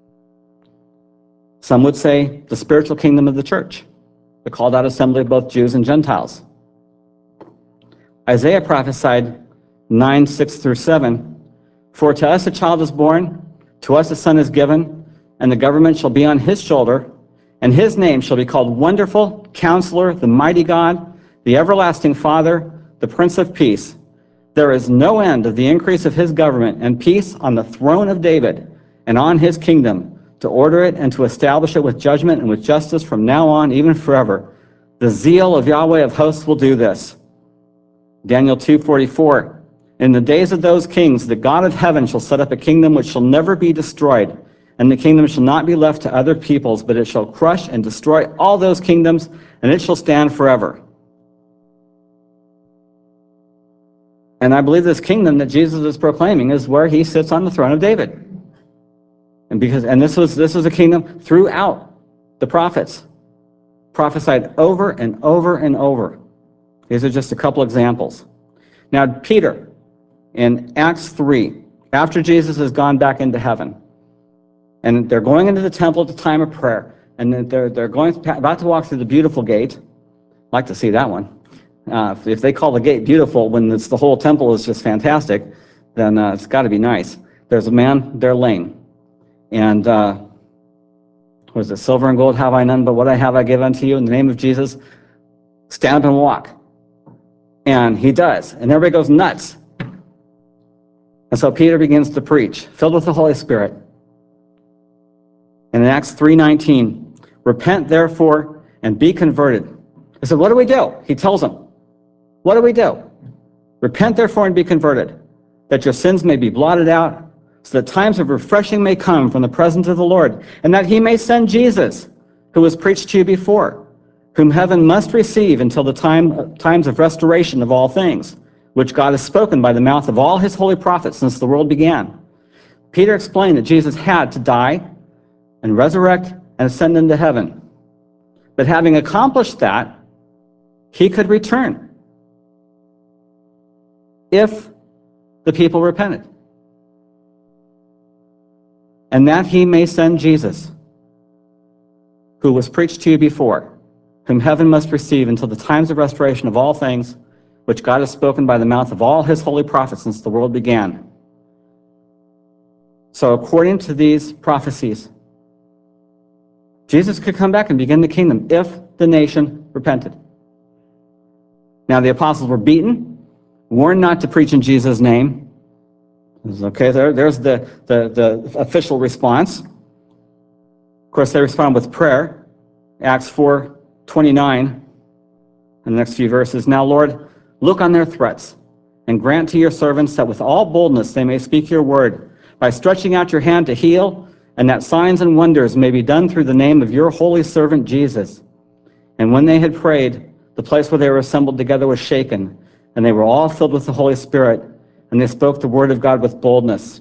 Some would say the spiritual kingdom of the church, the called out assembly of both Jews and Gentiles. Isaiah prophesied 9:6-7, for to us a child is born, to us a son is given, and the government shall be on his shoulder, and his name shall be called Wonderful, Counselor, the Mighty God, the Everlasting Father, the Prince of Peace. There is no end of the increase of his government and peace on the throne of David and on his kingdom, to order it and to establish it with judgment and with justice from now on, even forever. The zeal of Yahweh of hosts will do this. Daniel 2:44, in the days of those kings, the God of heaven shall set up a kingdom which shall never be destroyed, and the kingdom shall not be left to other peoples, but it shall crush and destroy all those kingdoms, and it shall stand forever. And I believe this kingdom that Jesus is proclaiming is where he sits on the throne of David. And this was a kingdom throughout the prophets, prophesied over and over and over. These are just a couple examples. Now, Peter, in Acts 3, after Jesus has gone back into heaven, and they're going into the temple at the time of prayer, and they're about to walk through the beautiful gate. I'd like to see that one. If they call the gate beautiful when the whole temple is just fantastic, then it's got to be nice. There's a man there lame. And what is it? Silver and gold have I none, but what I have I give unto you in the name of Jesus. Stand up and walk. And he does. And everybody goes nuts. And so Peter begins to preach, filled with the Holy Spirit. And in Acts 3:19, repent therefore and be converted. I said, what do we do? He tells them, what do we do? Repent therefore and be converted, that your sins may be blotted out, so that times of refreshing may come from the presence of the Lord, and that he may send Jesus, who was preached to you before, whom heaven must receive until the times of restoration of all things, which God has spoken by the mouth of all his holy prophets since the world began. Peter explained that Jesus had to die and resurrect and ascend into heaven. But having accomplished that, he could return if the people repented. And that he may send Jesus, who was preached to you before, whom heaven must receive until the times of restoration of all things, which God has spoken by the mouth of all his holy prophets since the world began. So according to these prophecies, Jesus could come back and begin the kingdom if the nation repented. Now the apostles were beaten, warned not to preach in Jesus' name. Okay, there's the official response. Of course, they respond with prayer. Acts 4:29, in the next few verses. Now, Lord, look on their threats and grant to your servants that with all boldness they may speak your word by stretching out your hand to heal, and that signs and wonders may be done through the name of your holy servant Jesus. And when they had prayed, the place where they were assembled together was shaken, and they were all filled with the Holy Spirit, and they spoke the word of God with boldness.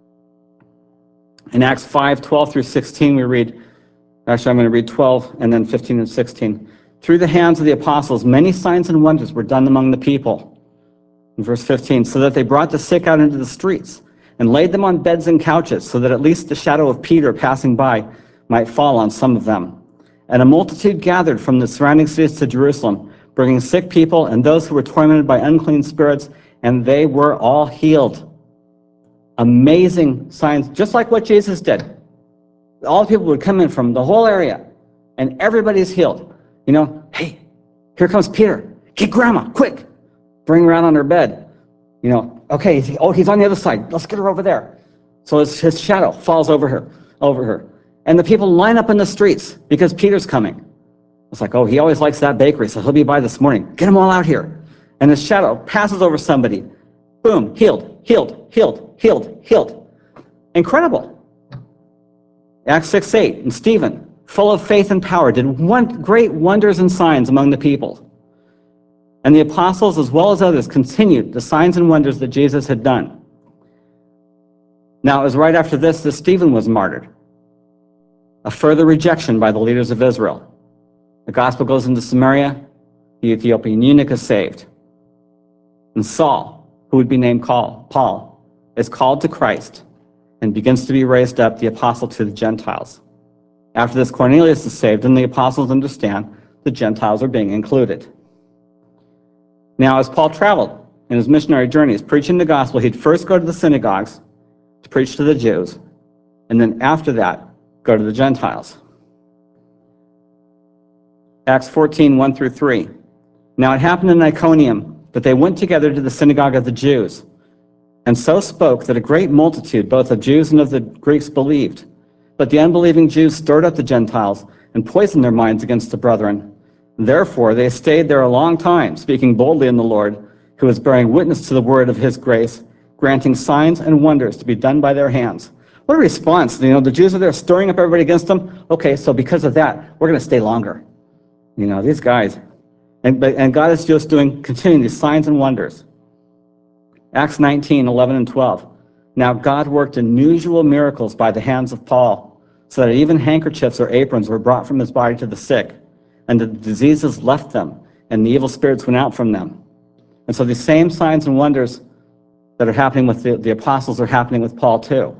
In Acts 5:12 through 16, we read, actually I'm going to read 12 and then 15 and 16. Through the hands of the apostles, many signs and wonders were done among the people. In verse 15, so that they brought the sick out into the streets and laid them on beds and couches, so that at least the shadow of Peter passing by might fall on some of them. And a multitude gathered from the surrounding cities to Jerusalem, bringing sick people and those who were tormented by unclean spirits, and they were all healed. Amazing signs, just like what Jesus did. All the people would come in from the whole area, and everybody's healed. You know, hey, here comes Peter. Get grandma, quick. Bring her out on her bed. You know, okay, he's on the other side. Let's get her over there. So his shadow falls over her. And the people line up in the streets because Peter's coming. It's like, oh, he always likes that bakery, so he'll be by this morning. Get them all out here. And his shadow passes over somebody. Boom, healed, healed, healed, healed, healed. Incredible. Acts 6:8, and Stephen, full of faith and power, did great wonders and signs among the people. And the apostles, as well as others, continued the signs and wonders that Jesus had done. Now, it was right after this that Stephen was martyred. A further rejection by the leaders of Israel. The gospel goes into Samaria, the Ethiopian eunuch is saved. And Saul, who would be named Paul, is called to Christ and begins to be raised up, the apostle to the Gentiles. After this, Cornelius is saved, and the apostles understand the Gentiles are being included. Now, as Paul traveled in his missionary journeys, preaching the gospel, he'd first go to the synagogues to preach to the Jews, and then after that, go to the Gentiles. Acts 14:1 through 3. Now it happened in Iconium that they went together to the synagogue of the Jews, and so spoke that a great multitude, both of Jews and of the Greeks, believed. But the unbelieving Jews stirred up the Gentiles and poisoned their minds against the brethren. Therefore they stayed there a long time, speaking boldly in the Lord, who was bearing witness to the word of his grace, granting signs and wonders to be done by their hands. What a response. You know, the Jews are there stirring up everybody against them. Okay, so because of that, we're going to stay longer. You know, these guys. And God is just continuing these signs and wonders. Acts 19:11 and 12. Now God worked unusual miracles by the hands of Paul, so that even handkerchiefs or aprons were brought from his body to the sick, and the diseases left them, and the evil spirits went out from them. And so these same signs and wonders that are happening with the apostles are happening with Paul too.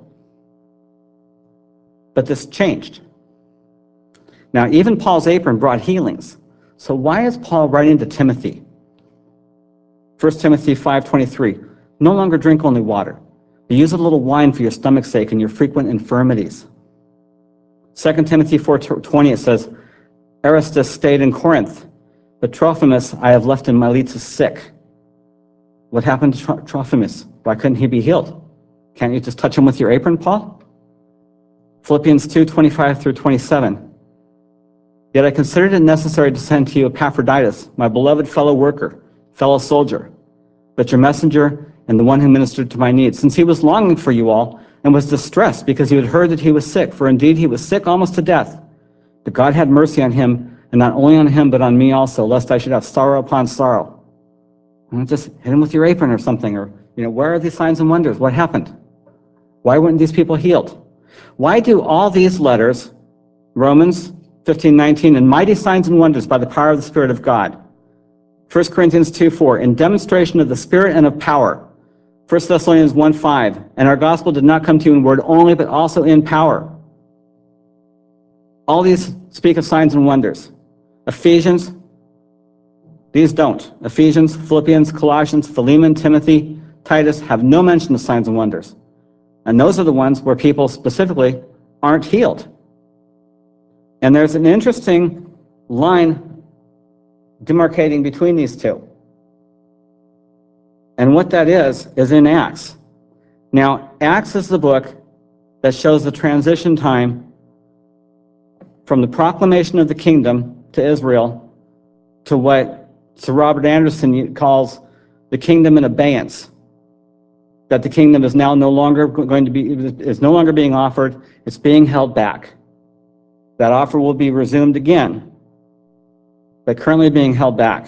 But this changed. Now, even Paul's apron brought healings. So why is Paul writing to Timothy? 1 Timothy 5:23, no longer drink only water, but use a little wine for your stomach's sake and your frequent infirmities. 2 Timothy 4:20, it says, Aristus stayed in Corinth, but Trophimus I have left in Miletus sick. What happened to Trophimus? Why couldn't he be healed? Can't you just touch him with your apron, Paul? Philippians 2:25 through 27. Yet I considered it necessary to send to you Epaphroditus, my beloved fellow worker, fellow soldier, but your messenger and the one who ministered to my needs, since he was longing for you all and was distressed because he had heard that he was sick, for indeed he was sick almost to death. But God had mercy on him, and not only on him, but on me also, lest I should have sorrow upon sorrow. And just hit him with your apron or something, or, where are these signs and wonders? What happened? Why weren't these people healed? Why do all these letters, Romans 15:19, and mighty signs and wonders by the power of the Spirit of God? 1 Corinthians 2:4, in demonstration of the Spirit and of power. 1 Thessalonians 1:5, and our gospel did not come to you in word only, but also in power. All these speak of signs and wonders. Ephesians, these don't. Ephesians, Philippians, Colossians, Philemon, Timothy, Titus have no mention of signs and wonders. And those are the ones where people specifically aren't healed. And there's an interesting line demarcating between these two. And what that is in Acts. Now, Acts is the book that shows the transition time from the proclamation of the kingdom to Israel to what Sir Robert Anderson calls the kingdom in abeyance. That the kingdom is now no longer being offered, it's being held back. That offer will be resumed again, but currently being held back.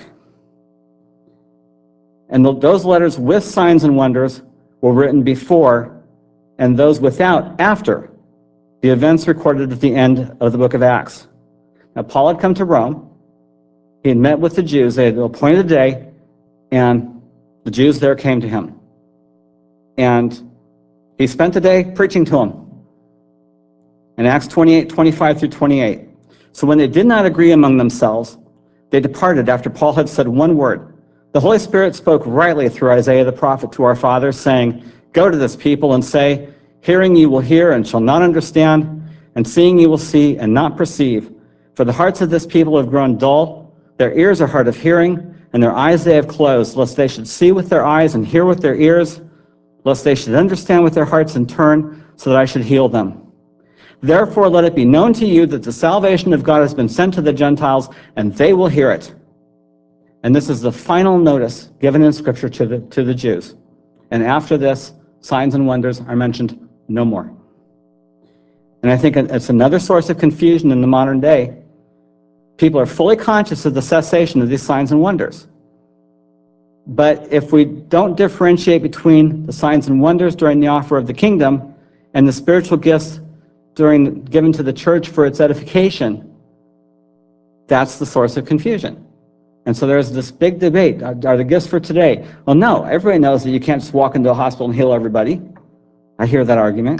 And those letters with signs and wonders were written before, and those without after the events recorded at the end of the book of Acts. Now, Paul had come to Rome. He had met with the Jews. They had appointed a day, and the Jews there came to him. And he spent the day preaching to them. In Acts 28, 25 through 28. So when they did not agree among themselves, they departed after Paul had said one word. The Holy Spirit spoke rightly through Isaiah the prophet to our fathers, saying, "Go to this people and say, hearing you will hear and shall not understand, and seeing you will see and not perceive. For the hearts of this people have grown dull, their ears are hard of hearing, and their eyes they have closed, lest they should see with their eyes and hear with their ears, lest they should understand with their hearts and turn, so that I should heal them. Therefore let it be known to you that the salvation of God has been sent to the Gentiles, and they will hear it." And this is the final notice given in Scripture to the Jews. And after this, signs and wonders are mentioned no more. And I think it's another source of confusion in the modern day. People are fully conscious of the cessation of these signs and wonders. But if we don't differentiate between the signs and wonders during the offer of the kingdom and the spiritual gifts given to the church for its edification, that's the source of confusion. And so there's this big debate. Are the gifts for today? Well, no. Everybody knows that you can't just walk into a hospital and heal everybody. I hear that argument.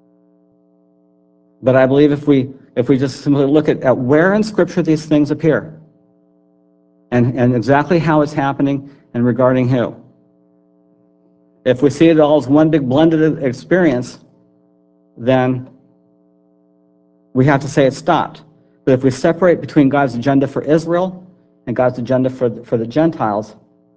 But I believe if we just simply look at where in Scripture these things appear and exactly how it's happening and regarding who. If we see it all as one big blended experience, then we have to say it stopped. But if we separate between God's agenda for Israel and God's agenda for the Gentiles,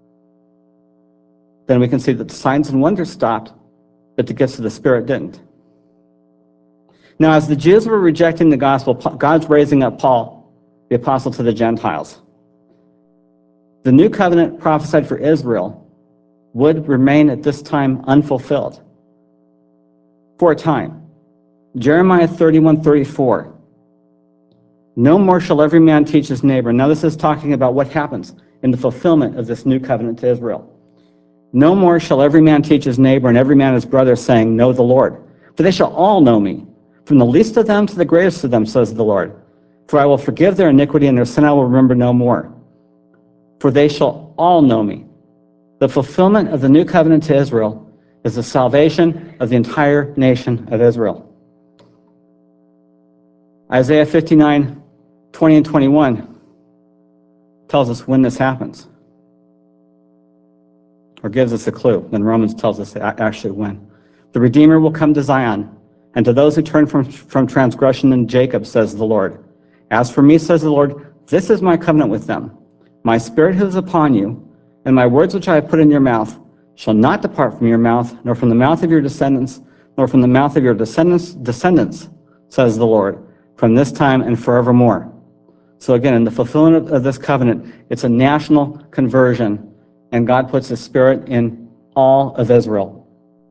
then we can see that the signs and wonders stopped, but the gifts of the Spirit didn't. Now, as the Jews were rejecting the gospel, God's raising up Paul, the apostle to the Gentiles. The new covenant prophesied for Israel would remain at this time unfulfilled for a time. Jeremiah 31:34. No more shall every man teach his neighbor. Now this is talking about what happens in the fulfillment of this new covenant to Israel. No more shall every man teach his neighbor and every man his brother, saying, know the Lord. For they shall all know me, from the least of them to the greatest of them, says the Lord. For I will forgive their iniquity, and their sin I will remember no more. For they shall all know me. The fulfillment of the new covenant to Israel is the salvation of the entire nation of Israel. Isaiah 59:20 and 21 tells us when this happens, or gives us a clue. Then Romans tells us actually when. The Redeemer will come to Zion, and to those who turn from transgression in Jacob, says the Lord. As for me, says the Lord, this is my covenant with them. My spirit who is upon you, and my words which I have put in your mouth, shall not depart from your mouth, nor from the mouth of your descendants, nor from the mouth of your descendants, says the Lord, from this time and forevermore. So again, in the fulfillment of this covenant, it's a national conversion, and God puts His Spirit in all of Israel.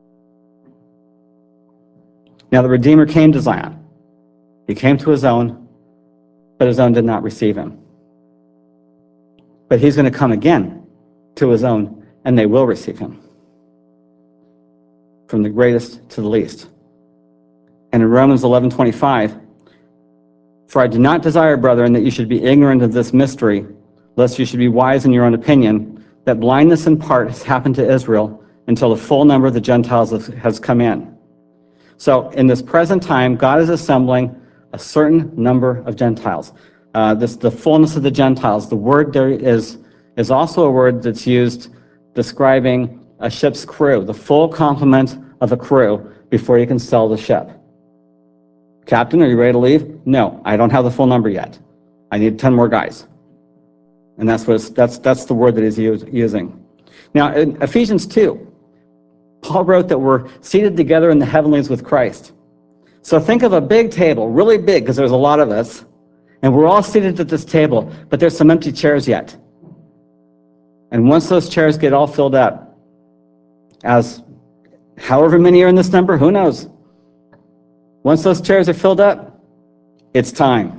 Now the Redeemer came to Zion. He came to His own, but His own did not receive Him. But He's going to come again to His own, and they will receive Him, from the greatest to the least. And in Romans 11:25, for I do not desire, brethren, that you should be ignorant of this mystery, lest you should be wise in your own opinion, that blindness in part has happened to Israel until the full number of the Gentiles has come in. So in this present time, God is assembling a certain number of Gentiles. The fullness of the Gentiles. The word there is also a word that's used describing a ship's crew, the full complement of a crew, before you can sell the ship. Captain, are you ready to leave? No, I don't have the full number yet. I need 10 more guys. And that's the word that he's using. Now, in Ephesians 2, Paul wrote that we're seated together in the heavenlies with Christ. So think of a big table, really big, because there's a lot of us, and we're all seated at this table, but there's some empty chairs yet. And once those chairs get all filled up, as however many are in this number, who knows? Once those chairs are filled up, it's time.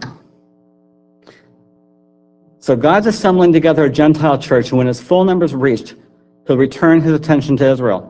So God's assembling together a Gentile church, and when his full number's reached, he'll return his attention to Israel.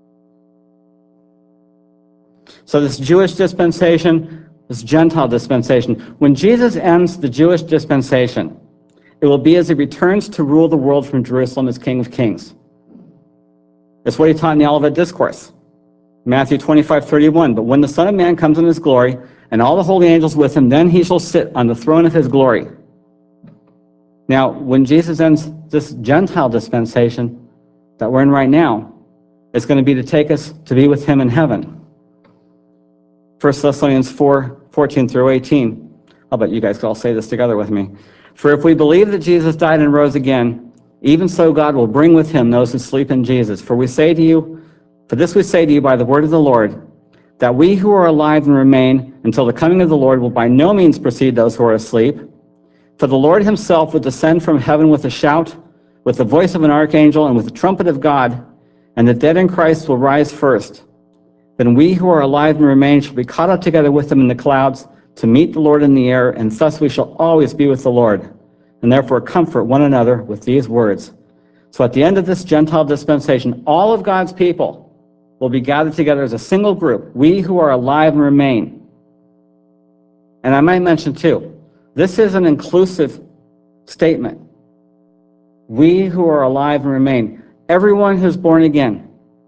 So this Jewish dispensation, this Gentile dispensation, when Jesus ends the Jewish dispensation, it will be as he returns to rule the world from Jerusalem as King of Kings. That's what he taught in the Olivet Discourse. Matthew 25:31, but when the Son of Man comes in his glory, and all the holy angels with him, then he shall sit on the throne of his glory. Now, when Jesus ends this Gentile dispensation that we're in right now, it's going to be to take us to be with him in heaven. 1 Thessalonians 4:14 through 18. I'll bet you guys could all say this together with me. For if we believe that Jesus died and rose again, even so God will bring with him those who sleep in Jesus. For this we say to you by the word of the Lord, that we who are alive and remain until the coming of the Lord will by no means precede those who are asleep. For the Lord himself will descend from heaven with a shout, with the voice of an archangel, and with the trumpet of God, and the dead in Christ will rise first. Then we who are alive and remain shall be caught up together with them in the clouds to meet the Lord in the air, and thus we shall always be with the Lord. And therefore comfort one another with these words. So at the end of this Gentile dispensation, all of God's people will be gathered together as a single group, we who are alive and remain. And I might mention too, this is an inclusive statement. We who are alive and remain. Everyone who's born again.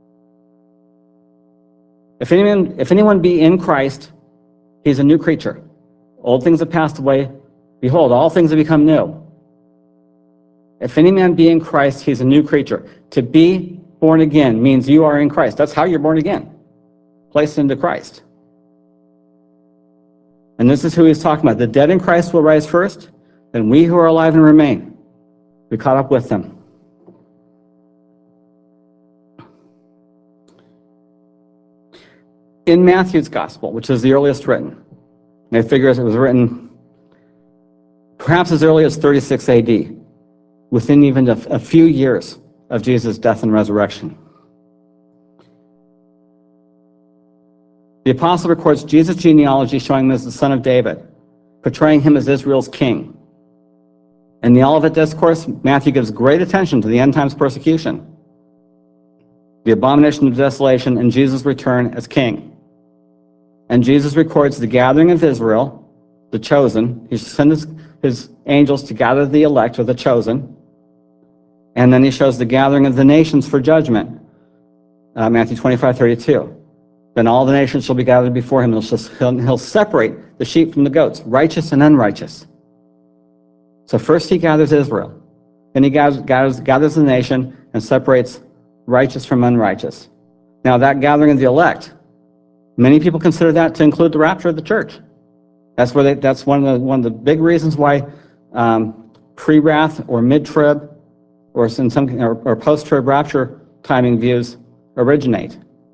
If anyone be in Christ, he's a new creature. Old things have passed away. Behold, all things have become new. If any man be in Christ, he's a new creature. To be born again means you are in Christ. That's how you're born again. Placed into Christ. And this is who he's talking about. The dead in Christ will rise first, then we who are alive and remain, be caught up with them. In Matthew's gospel, which is the earliest written, and I figure it was written perhaps as early as 36 AD, within even a few years of Jesus' death and resurrection. The apostle records Jesus' genealogy showing him as the son of David, portraying him as Israel's king. In the Olivet Discourse, Matthew gives great attention to the end times persecution, the abomination of desolation, and Jesus' return as king. And Jesus records the gathering of Israel, the chosen. He sends his angels to gather the elect, or the chosen. And then he shows the gathering of the nations for judgment, Matthew 25:32. Then all the nations shall be gathered before him. He'll separate the sheep from the goats, righteous and unrighteous. So first he gathers Israel. Then he gathers the nation and separates righteous from unrighteous. Now that gathering of the elect, many people consider that to include the rapture of the church. That's one of the big reasons why pre-wrath or mid-trib or post-trib rapture timing views originate.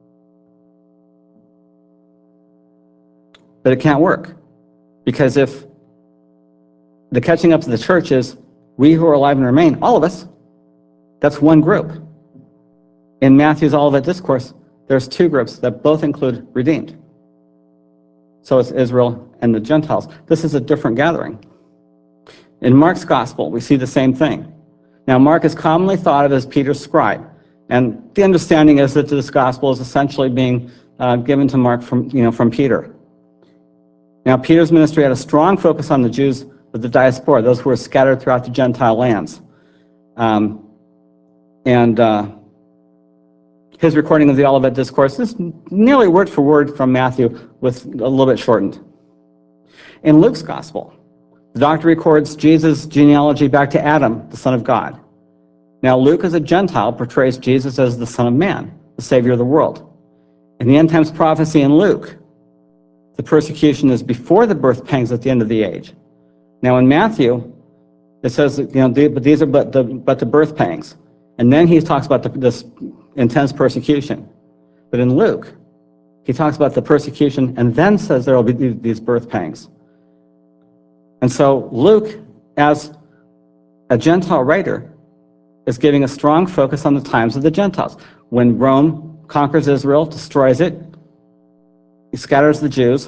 But it can't work, because if the catching up to the church is we who are alive and remain, all of us, that's one group. In Matthew's Olivet Discourse, there's two groups that both include redeemed. So it's Israel and the Gentiles. This is a different gathering. In Mark's gospel, we see the same thing. Now, Mark is commonly thought of as Peter's scribe, and the understanding is that this gospel is essentially being given to Mark from Peter. Now, Peter's ministry had a strong focus on the Jews of the diaspora, those who were scattered throughout the Gentile lands. His recording of the Olivet Discourse is nearly word for word from Matthew, with a little bit shortened. In Luke's gospel, the doctor records Jesus' genealogy back to Adam, the son of God. Now, Luke, as a Gentile, portrays Jesus as the Son of Man, the Savior of the world. In the end times prophecy in Luke, the persecution is before the birth pangs at the end of the age. Now in Matthew, it says, but these are but the birth pangs. And then he talks about this intense persecution. But in Luke, he talks about the persecution and then says there will be these birth pangs. And so Luke, as a Gentile writer, is giving a strong focus on the times of the Gentiles. When Rome conquers Israel, destroys it, he scatters the Jews.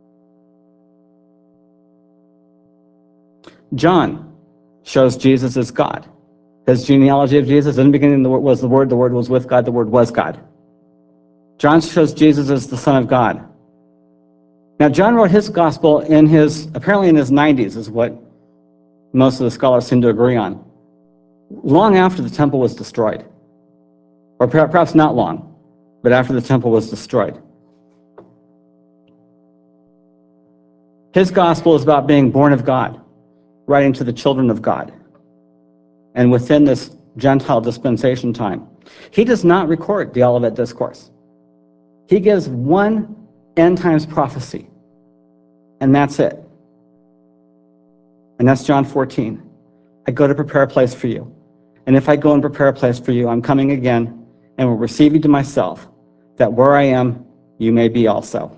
John shows Jesus as God. His genealogy of Jesus, in the beginning was the Word was with God, the Word was God. John shows Jesus as the Son of God. Now, John wrote his gospel apparently in his 90s, is what most of the scholars seem to agree on, long after the temple was destroyed. Or perhaps not long, but after the temple was destroyed. His gospel is about being born of God, writing to the children of God, and within this Gentile dispensation time. He does not record the Olivet Discourse. He gives one end times prophecy, and that's it. And that's John 14. I go to prepare a place for you. And if I go and prepare a place for you, I'm coming again and will receive you to myself, that where I am, you may be also.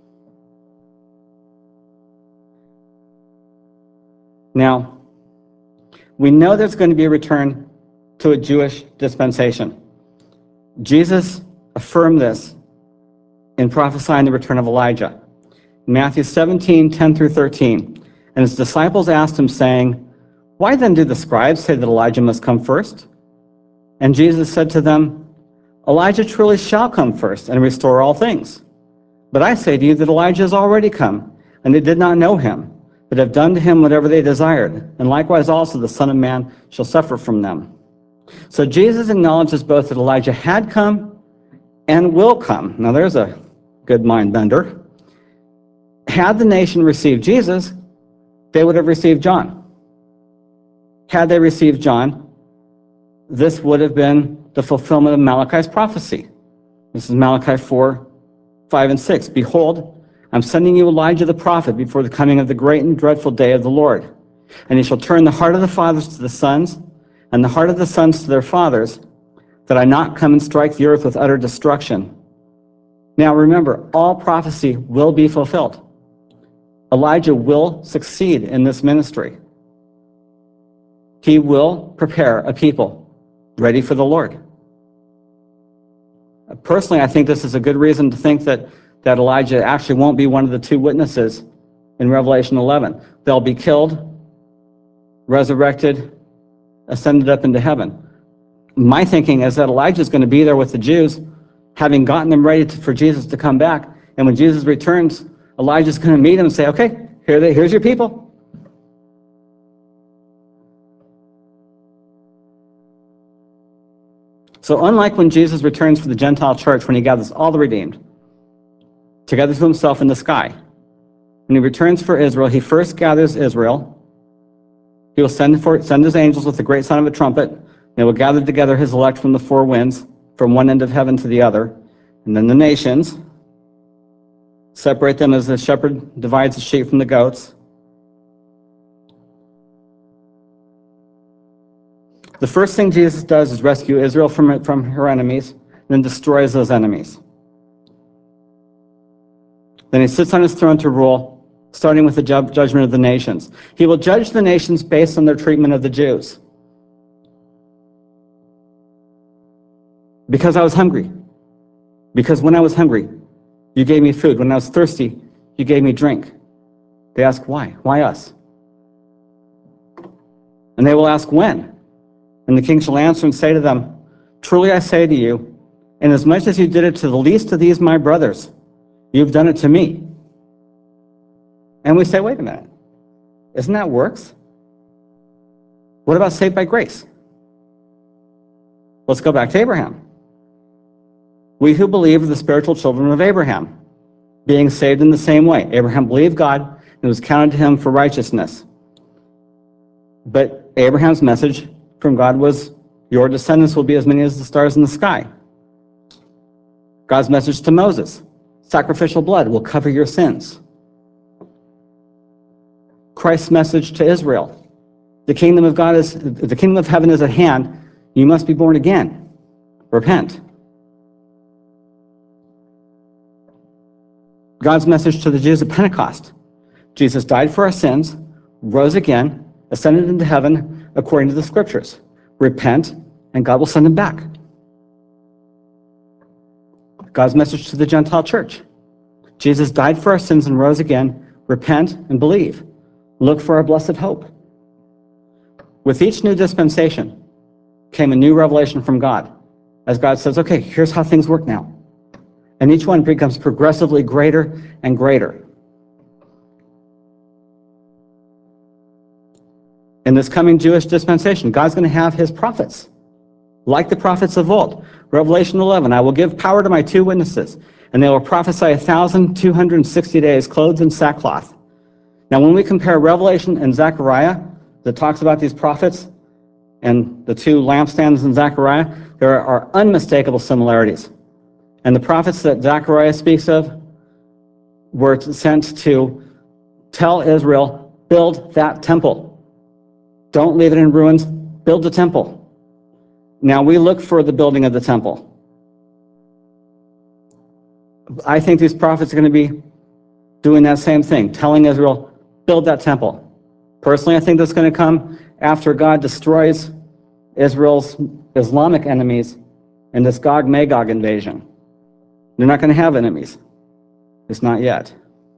Now, we know there's going to be a return to a Jewish dispensation. Jesus affirmed this in prophesying the return of Elijah. In Matthew 17, 10 through 13. And his disciples asked him, saying, why then do the scribes say that Elijah must come first? And Jesus said to them, Elijah truly shall come first and restore all things. But I say to you that Elijah has already come, and they did not know him, but have done to him whatever they desired. And likewise also the Son of Man shall suffer from them. So Jesus acknowledges both that Elijah had come and will come. Now there's a good mind bender. Had the nation received Jesus, they would have received John. Had they received John, this would have been the fulfillment of Malachi's prophecy. This is Malachi 4, 5, and 6. Behold, I'm sending you Elijah the prophet before the coming of the great and dreadful day of the Lord. And he shall turn the heart of the fathers to the sons, and the heart of the sons to their fathers, that I not come and strike the earth with utter destruction. Now remember, all prophecy will be fulfilled. Elijah will succeed in this ministry. He will prepare a people ready for the Lord. Personally, I think this is a good reason to think that Elijah actually won't be one of the two witnesses in Revelation 11. They'll be killed, resurrected, ascended up into heaven. My thinking is that Elijah is going to be there with the Jews, having gotten them ready for Jesus to come back. And when Jesus returns, Elijah's going to meet him and say, okay, here's your people. So unlike when Jesus returns for the Gentile church, when he gathers all the redeemed together to himself in the sky, when he returns for Israel, he first gathers Israel. He will send his angels with the great sound of a trumpet. They will gather together his elect from the four winds, from one end of heaven to the other. And then the nations, separate them as the shepherd divides the sheep from the goats. The first thing Jesus does is rescue Israel from her enemies, then destroys those enemies. Then he sits on his throne to rule, starting with the judgment of the nations. He will judge the nations based on their treatment of the Jews. Because I was hungry. Because when I was hungry, you gave me food. When I was thirsty, you gave me drink. They ask, why? Why us? And they will ask, when? And the king shall answer and say to them, truly I say to you, inasmuch as you did it to the least of these my brothers, you've done it to me. And we say, wait a minute, isn't that works? What about saved by grace? Let's go back to Abraham. We who believe are the spiritual children of Abraham, being saved in the same way. Abraham believed God, and it was counted to him for righteousness. But Abraham's message from God was, your descendants will be as many as the stars in the sky. God's message to Moses, sacrificial blood will cover your sins. Christ's message to Israel, the kingdom of heaven is at hand. You must be born again. Repent. God's message to the Jews at Pentecost. Jesus died for our sins, rose again, ascended into heaven according to the scriptures. Repent, and God will send him back. God's message to the Gentile church. Jesus died for our sins and rose again. Repent and believe. Look for our blessed hope. With each new dispensation came a new revelation from God, as God says, okay, here's how things work now. And each one becomes progressively greater and greater. In this coming Jewish dispensation, God's going to have his prophets, like the prophets of old. Revelation 11, I will give power to my 2 witnesses, and they will prophesy 1,260 days, clothed in sackcloth. Now, when we compare Revelation and Zechariah, that talks about these prophets, and the 2 lampstands in Zechariah, there are unmistakable similarities. And the prophets that Zechariah speaks of were sent to tell Israel, build that temple. Don't leave it in ruins, build the temple. Now, we look for the building of the temple. I think these prophets are going to be doing that same thing, telling Israel, build that temple. Personally, I think that's going to come after God destroys Israel's Islamic enemies in this Gog-Magog invasion. They're not going to have enemies. It's not yet.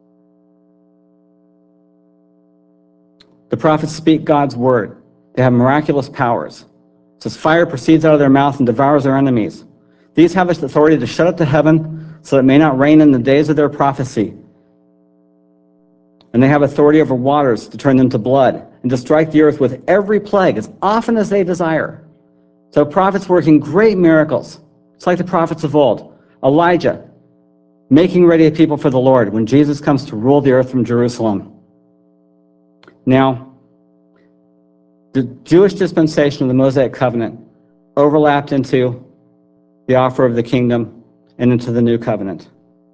The prophets speak God's word. They have miraculous powers. It says fire proceeds out of their mouth and devours their enemies. These have authority to shut up the heaven so that it may not rain in the days of their prophecy. And they have authority over waters to turn them to blood and to strike the earth with every plague as often as they desire. So prophets working great miracles. It's like the prophets of old. Elijah making ready a people for the Lord when Jesus comes to rule the earth from Jerusalem. Now, the Jewish dispensation of the Mosaic covenant overlapped into the offer of the kingdom and into the new covenant.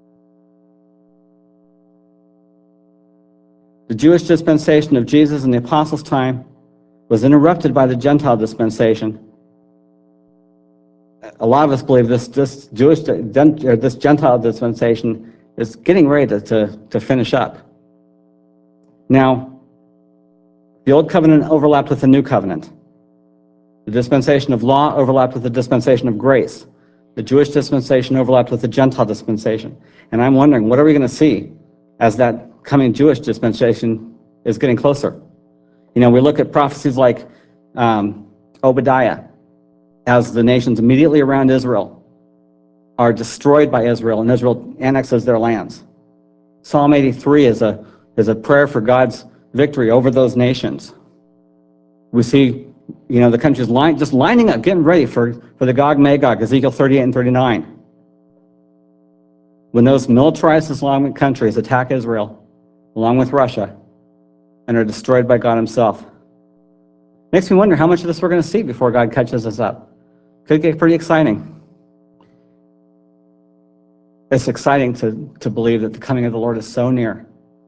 The Jewish dispensation of Jesus in the apostles' time was interrupted by the Gentile dispensation. A lot of us believe this Gentile dispensation is getting ready to finish up. Now, the old covenant overlapped with the new covenant. The dispensation of law overlapped with the dispensation of grace. The Jewish dispensation overlapped with the Gentile dispensation. And I'm wondering, what are we going to see as that coming Jewish dispensation is getting closer? You know, we look at prophecies like Obadiah, as the nations immediately around Israel are destroyed by Israel, and Israel annexes their lands. Psalm 83 is a prayer for God's victory over those nations. We see, you know, the countries just lining up, getting ready for the Gog-Magog, Ezekiel 38 and 39. When those militarized Islamic countries attack Israel, along with Russia, and are destroyed by God himself. Makes me wonder how much of this we're going to see before God catches us up. Could get pretty exciting. It's exciting to believe that the coming of the Lord is so near.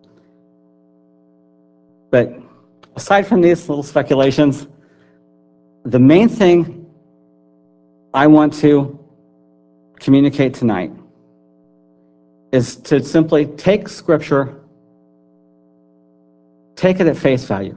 But aside from these little speculations, the main thing I want to communicate tonight is to simply take Scripture, take it at face value.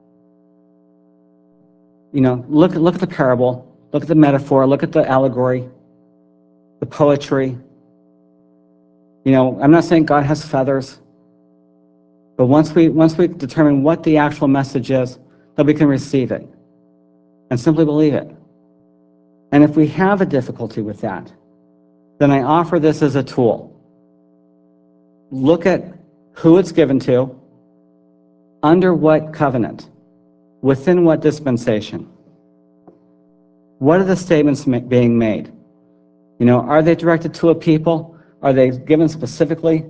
You know, look at the parable, look at the metaphor, look at the allegory, the poetry. You know, I'm not saying God has feathers, but once we determine what the actual message is, then we can receive it and simply believe it. And if we have a difficulty with that, then I offer this as a tool. Look at who it's given to, under what covenant, within what dispensation. What are the statements being made? You know, are they directed to a people? Are they given specifically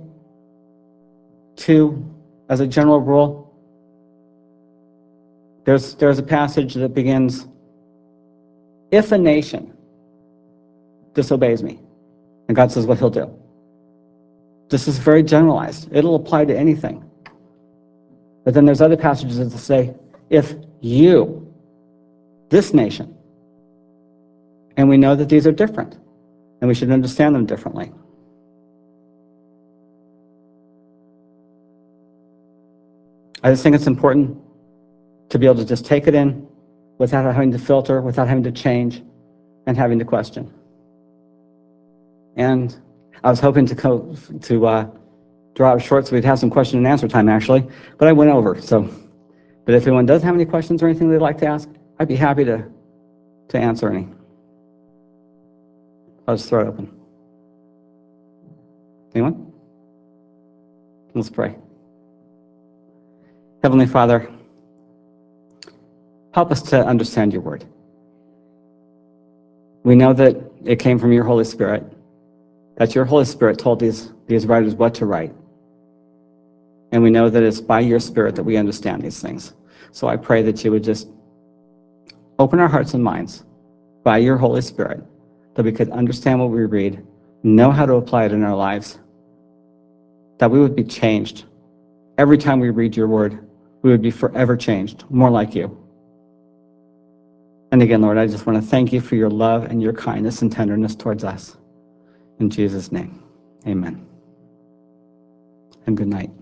to, as a general rule? There's a passage that begins, if a nation disobeys me. And God says what he'll do. This is very generalized. It'll apply to anything. But then there's other passages that say, if you, this nation, and we know that these are different, and we should understand them differently. I just think it's important to be able to just take it in without having to filter, without having to change, and having to question. And I was hoping to draw it short so we'd have some question and answer time, actually, but I went over. But if anyone does have any questions or anything they'd like to ask, I'd be happy to answer any. I'll just throw it open. Anyone? Let's pray. Heavenly Father, help us to understand your word. We know that it came from your Holy Spirit, that your Holy Spirit told these writers what to write. And we know that it's by your Spirit that we understand these things. So I pray that you would just open our hearts and minds by your Holy Spirit, that we could understand what we read, know how to apply it in our lives, that we would be changed. Every time we read your word, we would be forever changed, more like you. And again, Lord, I just want to thank you for your love and your kindness and tenderness towards us. In Jesus' name, amen. And good night.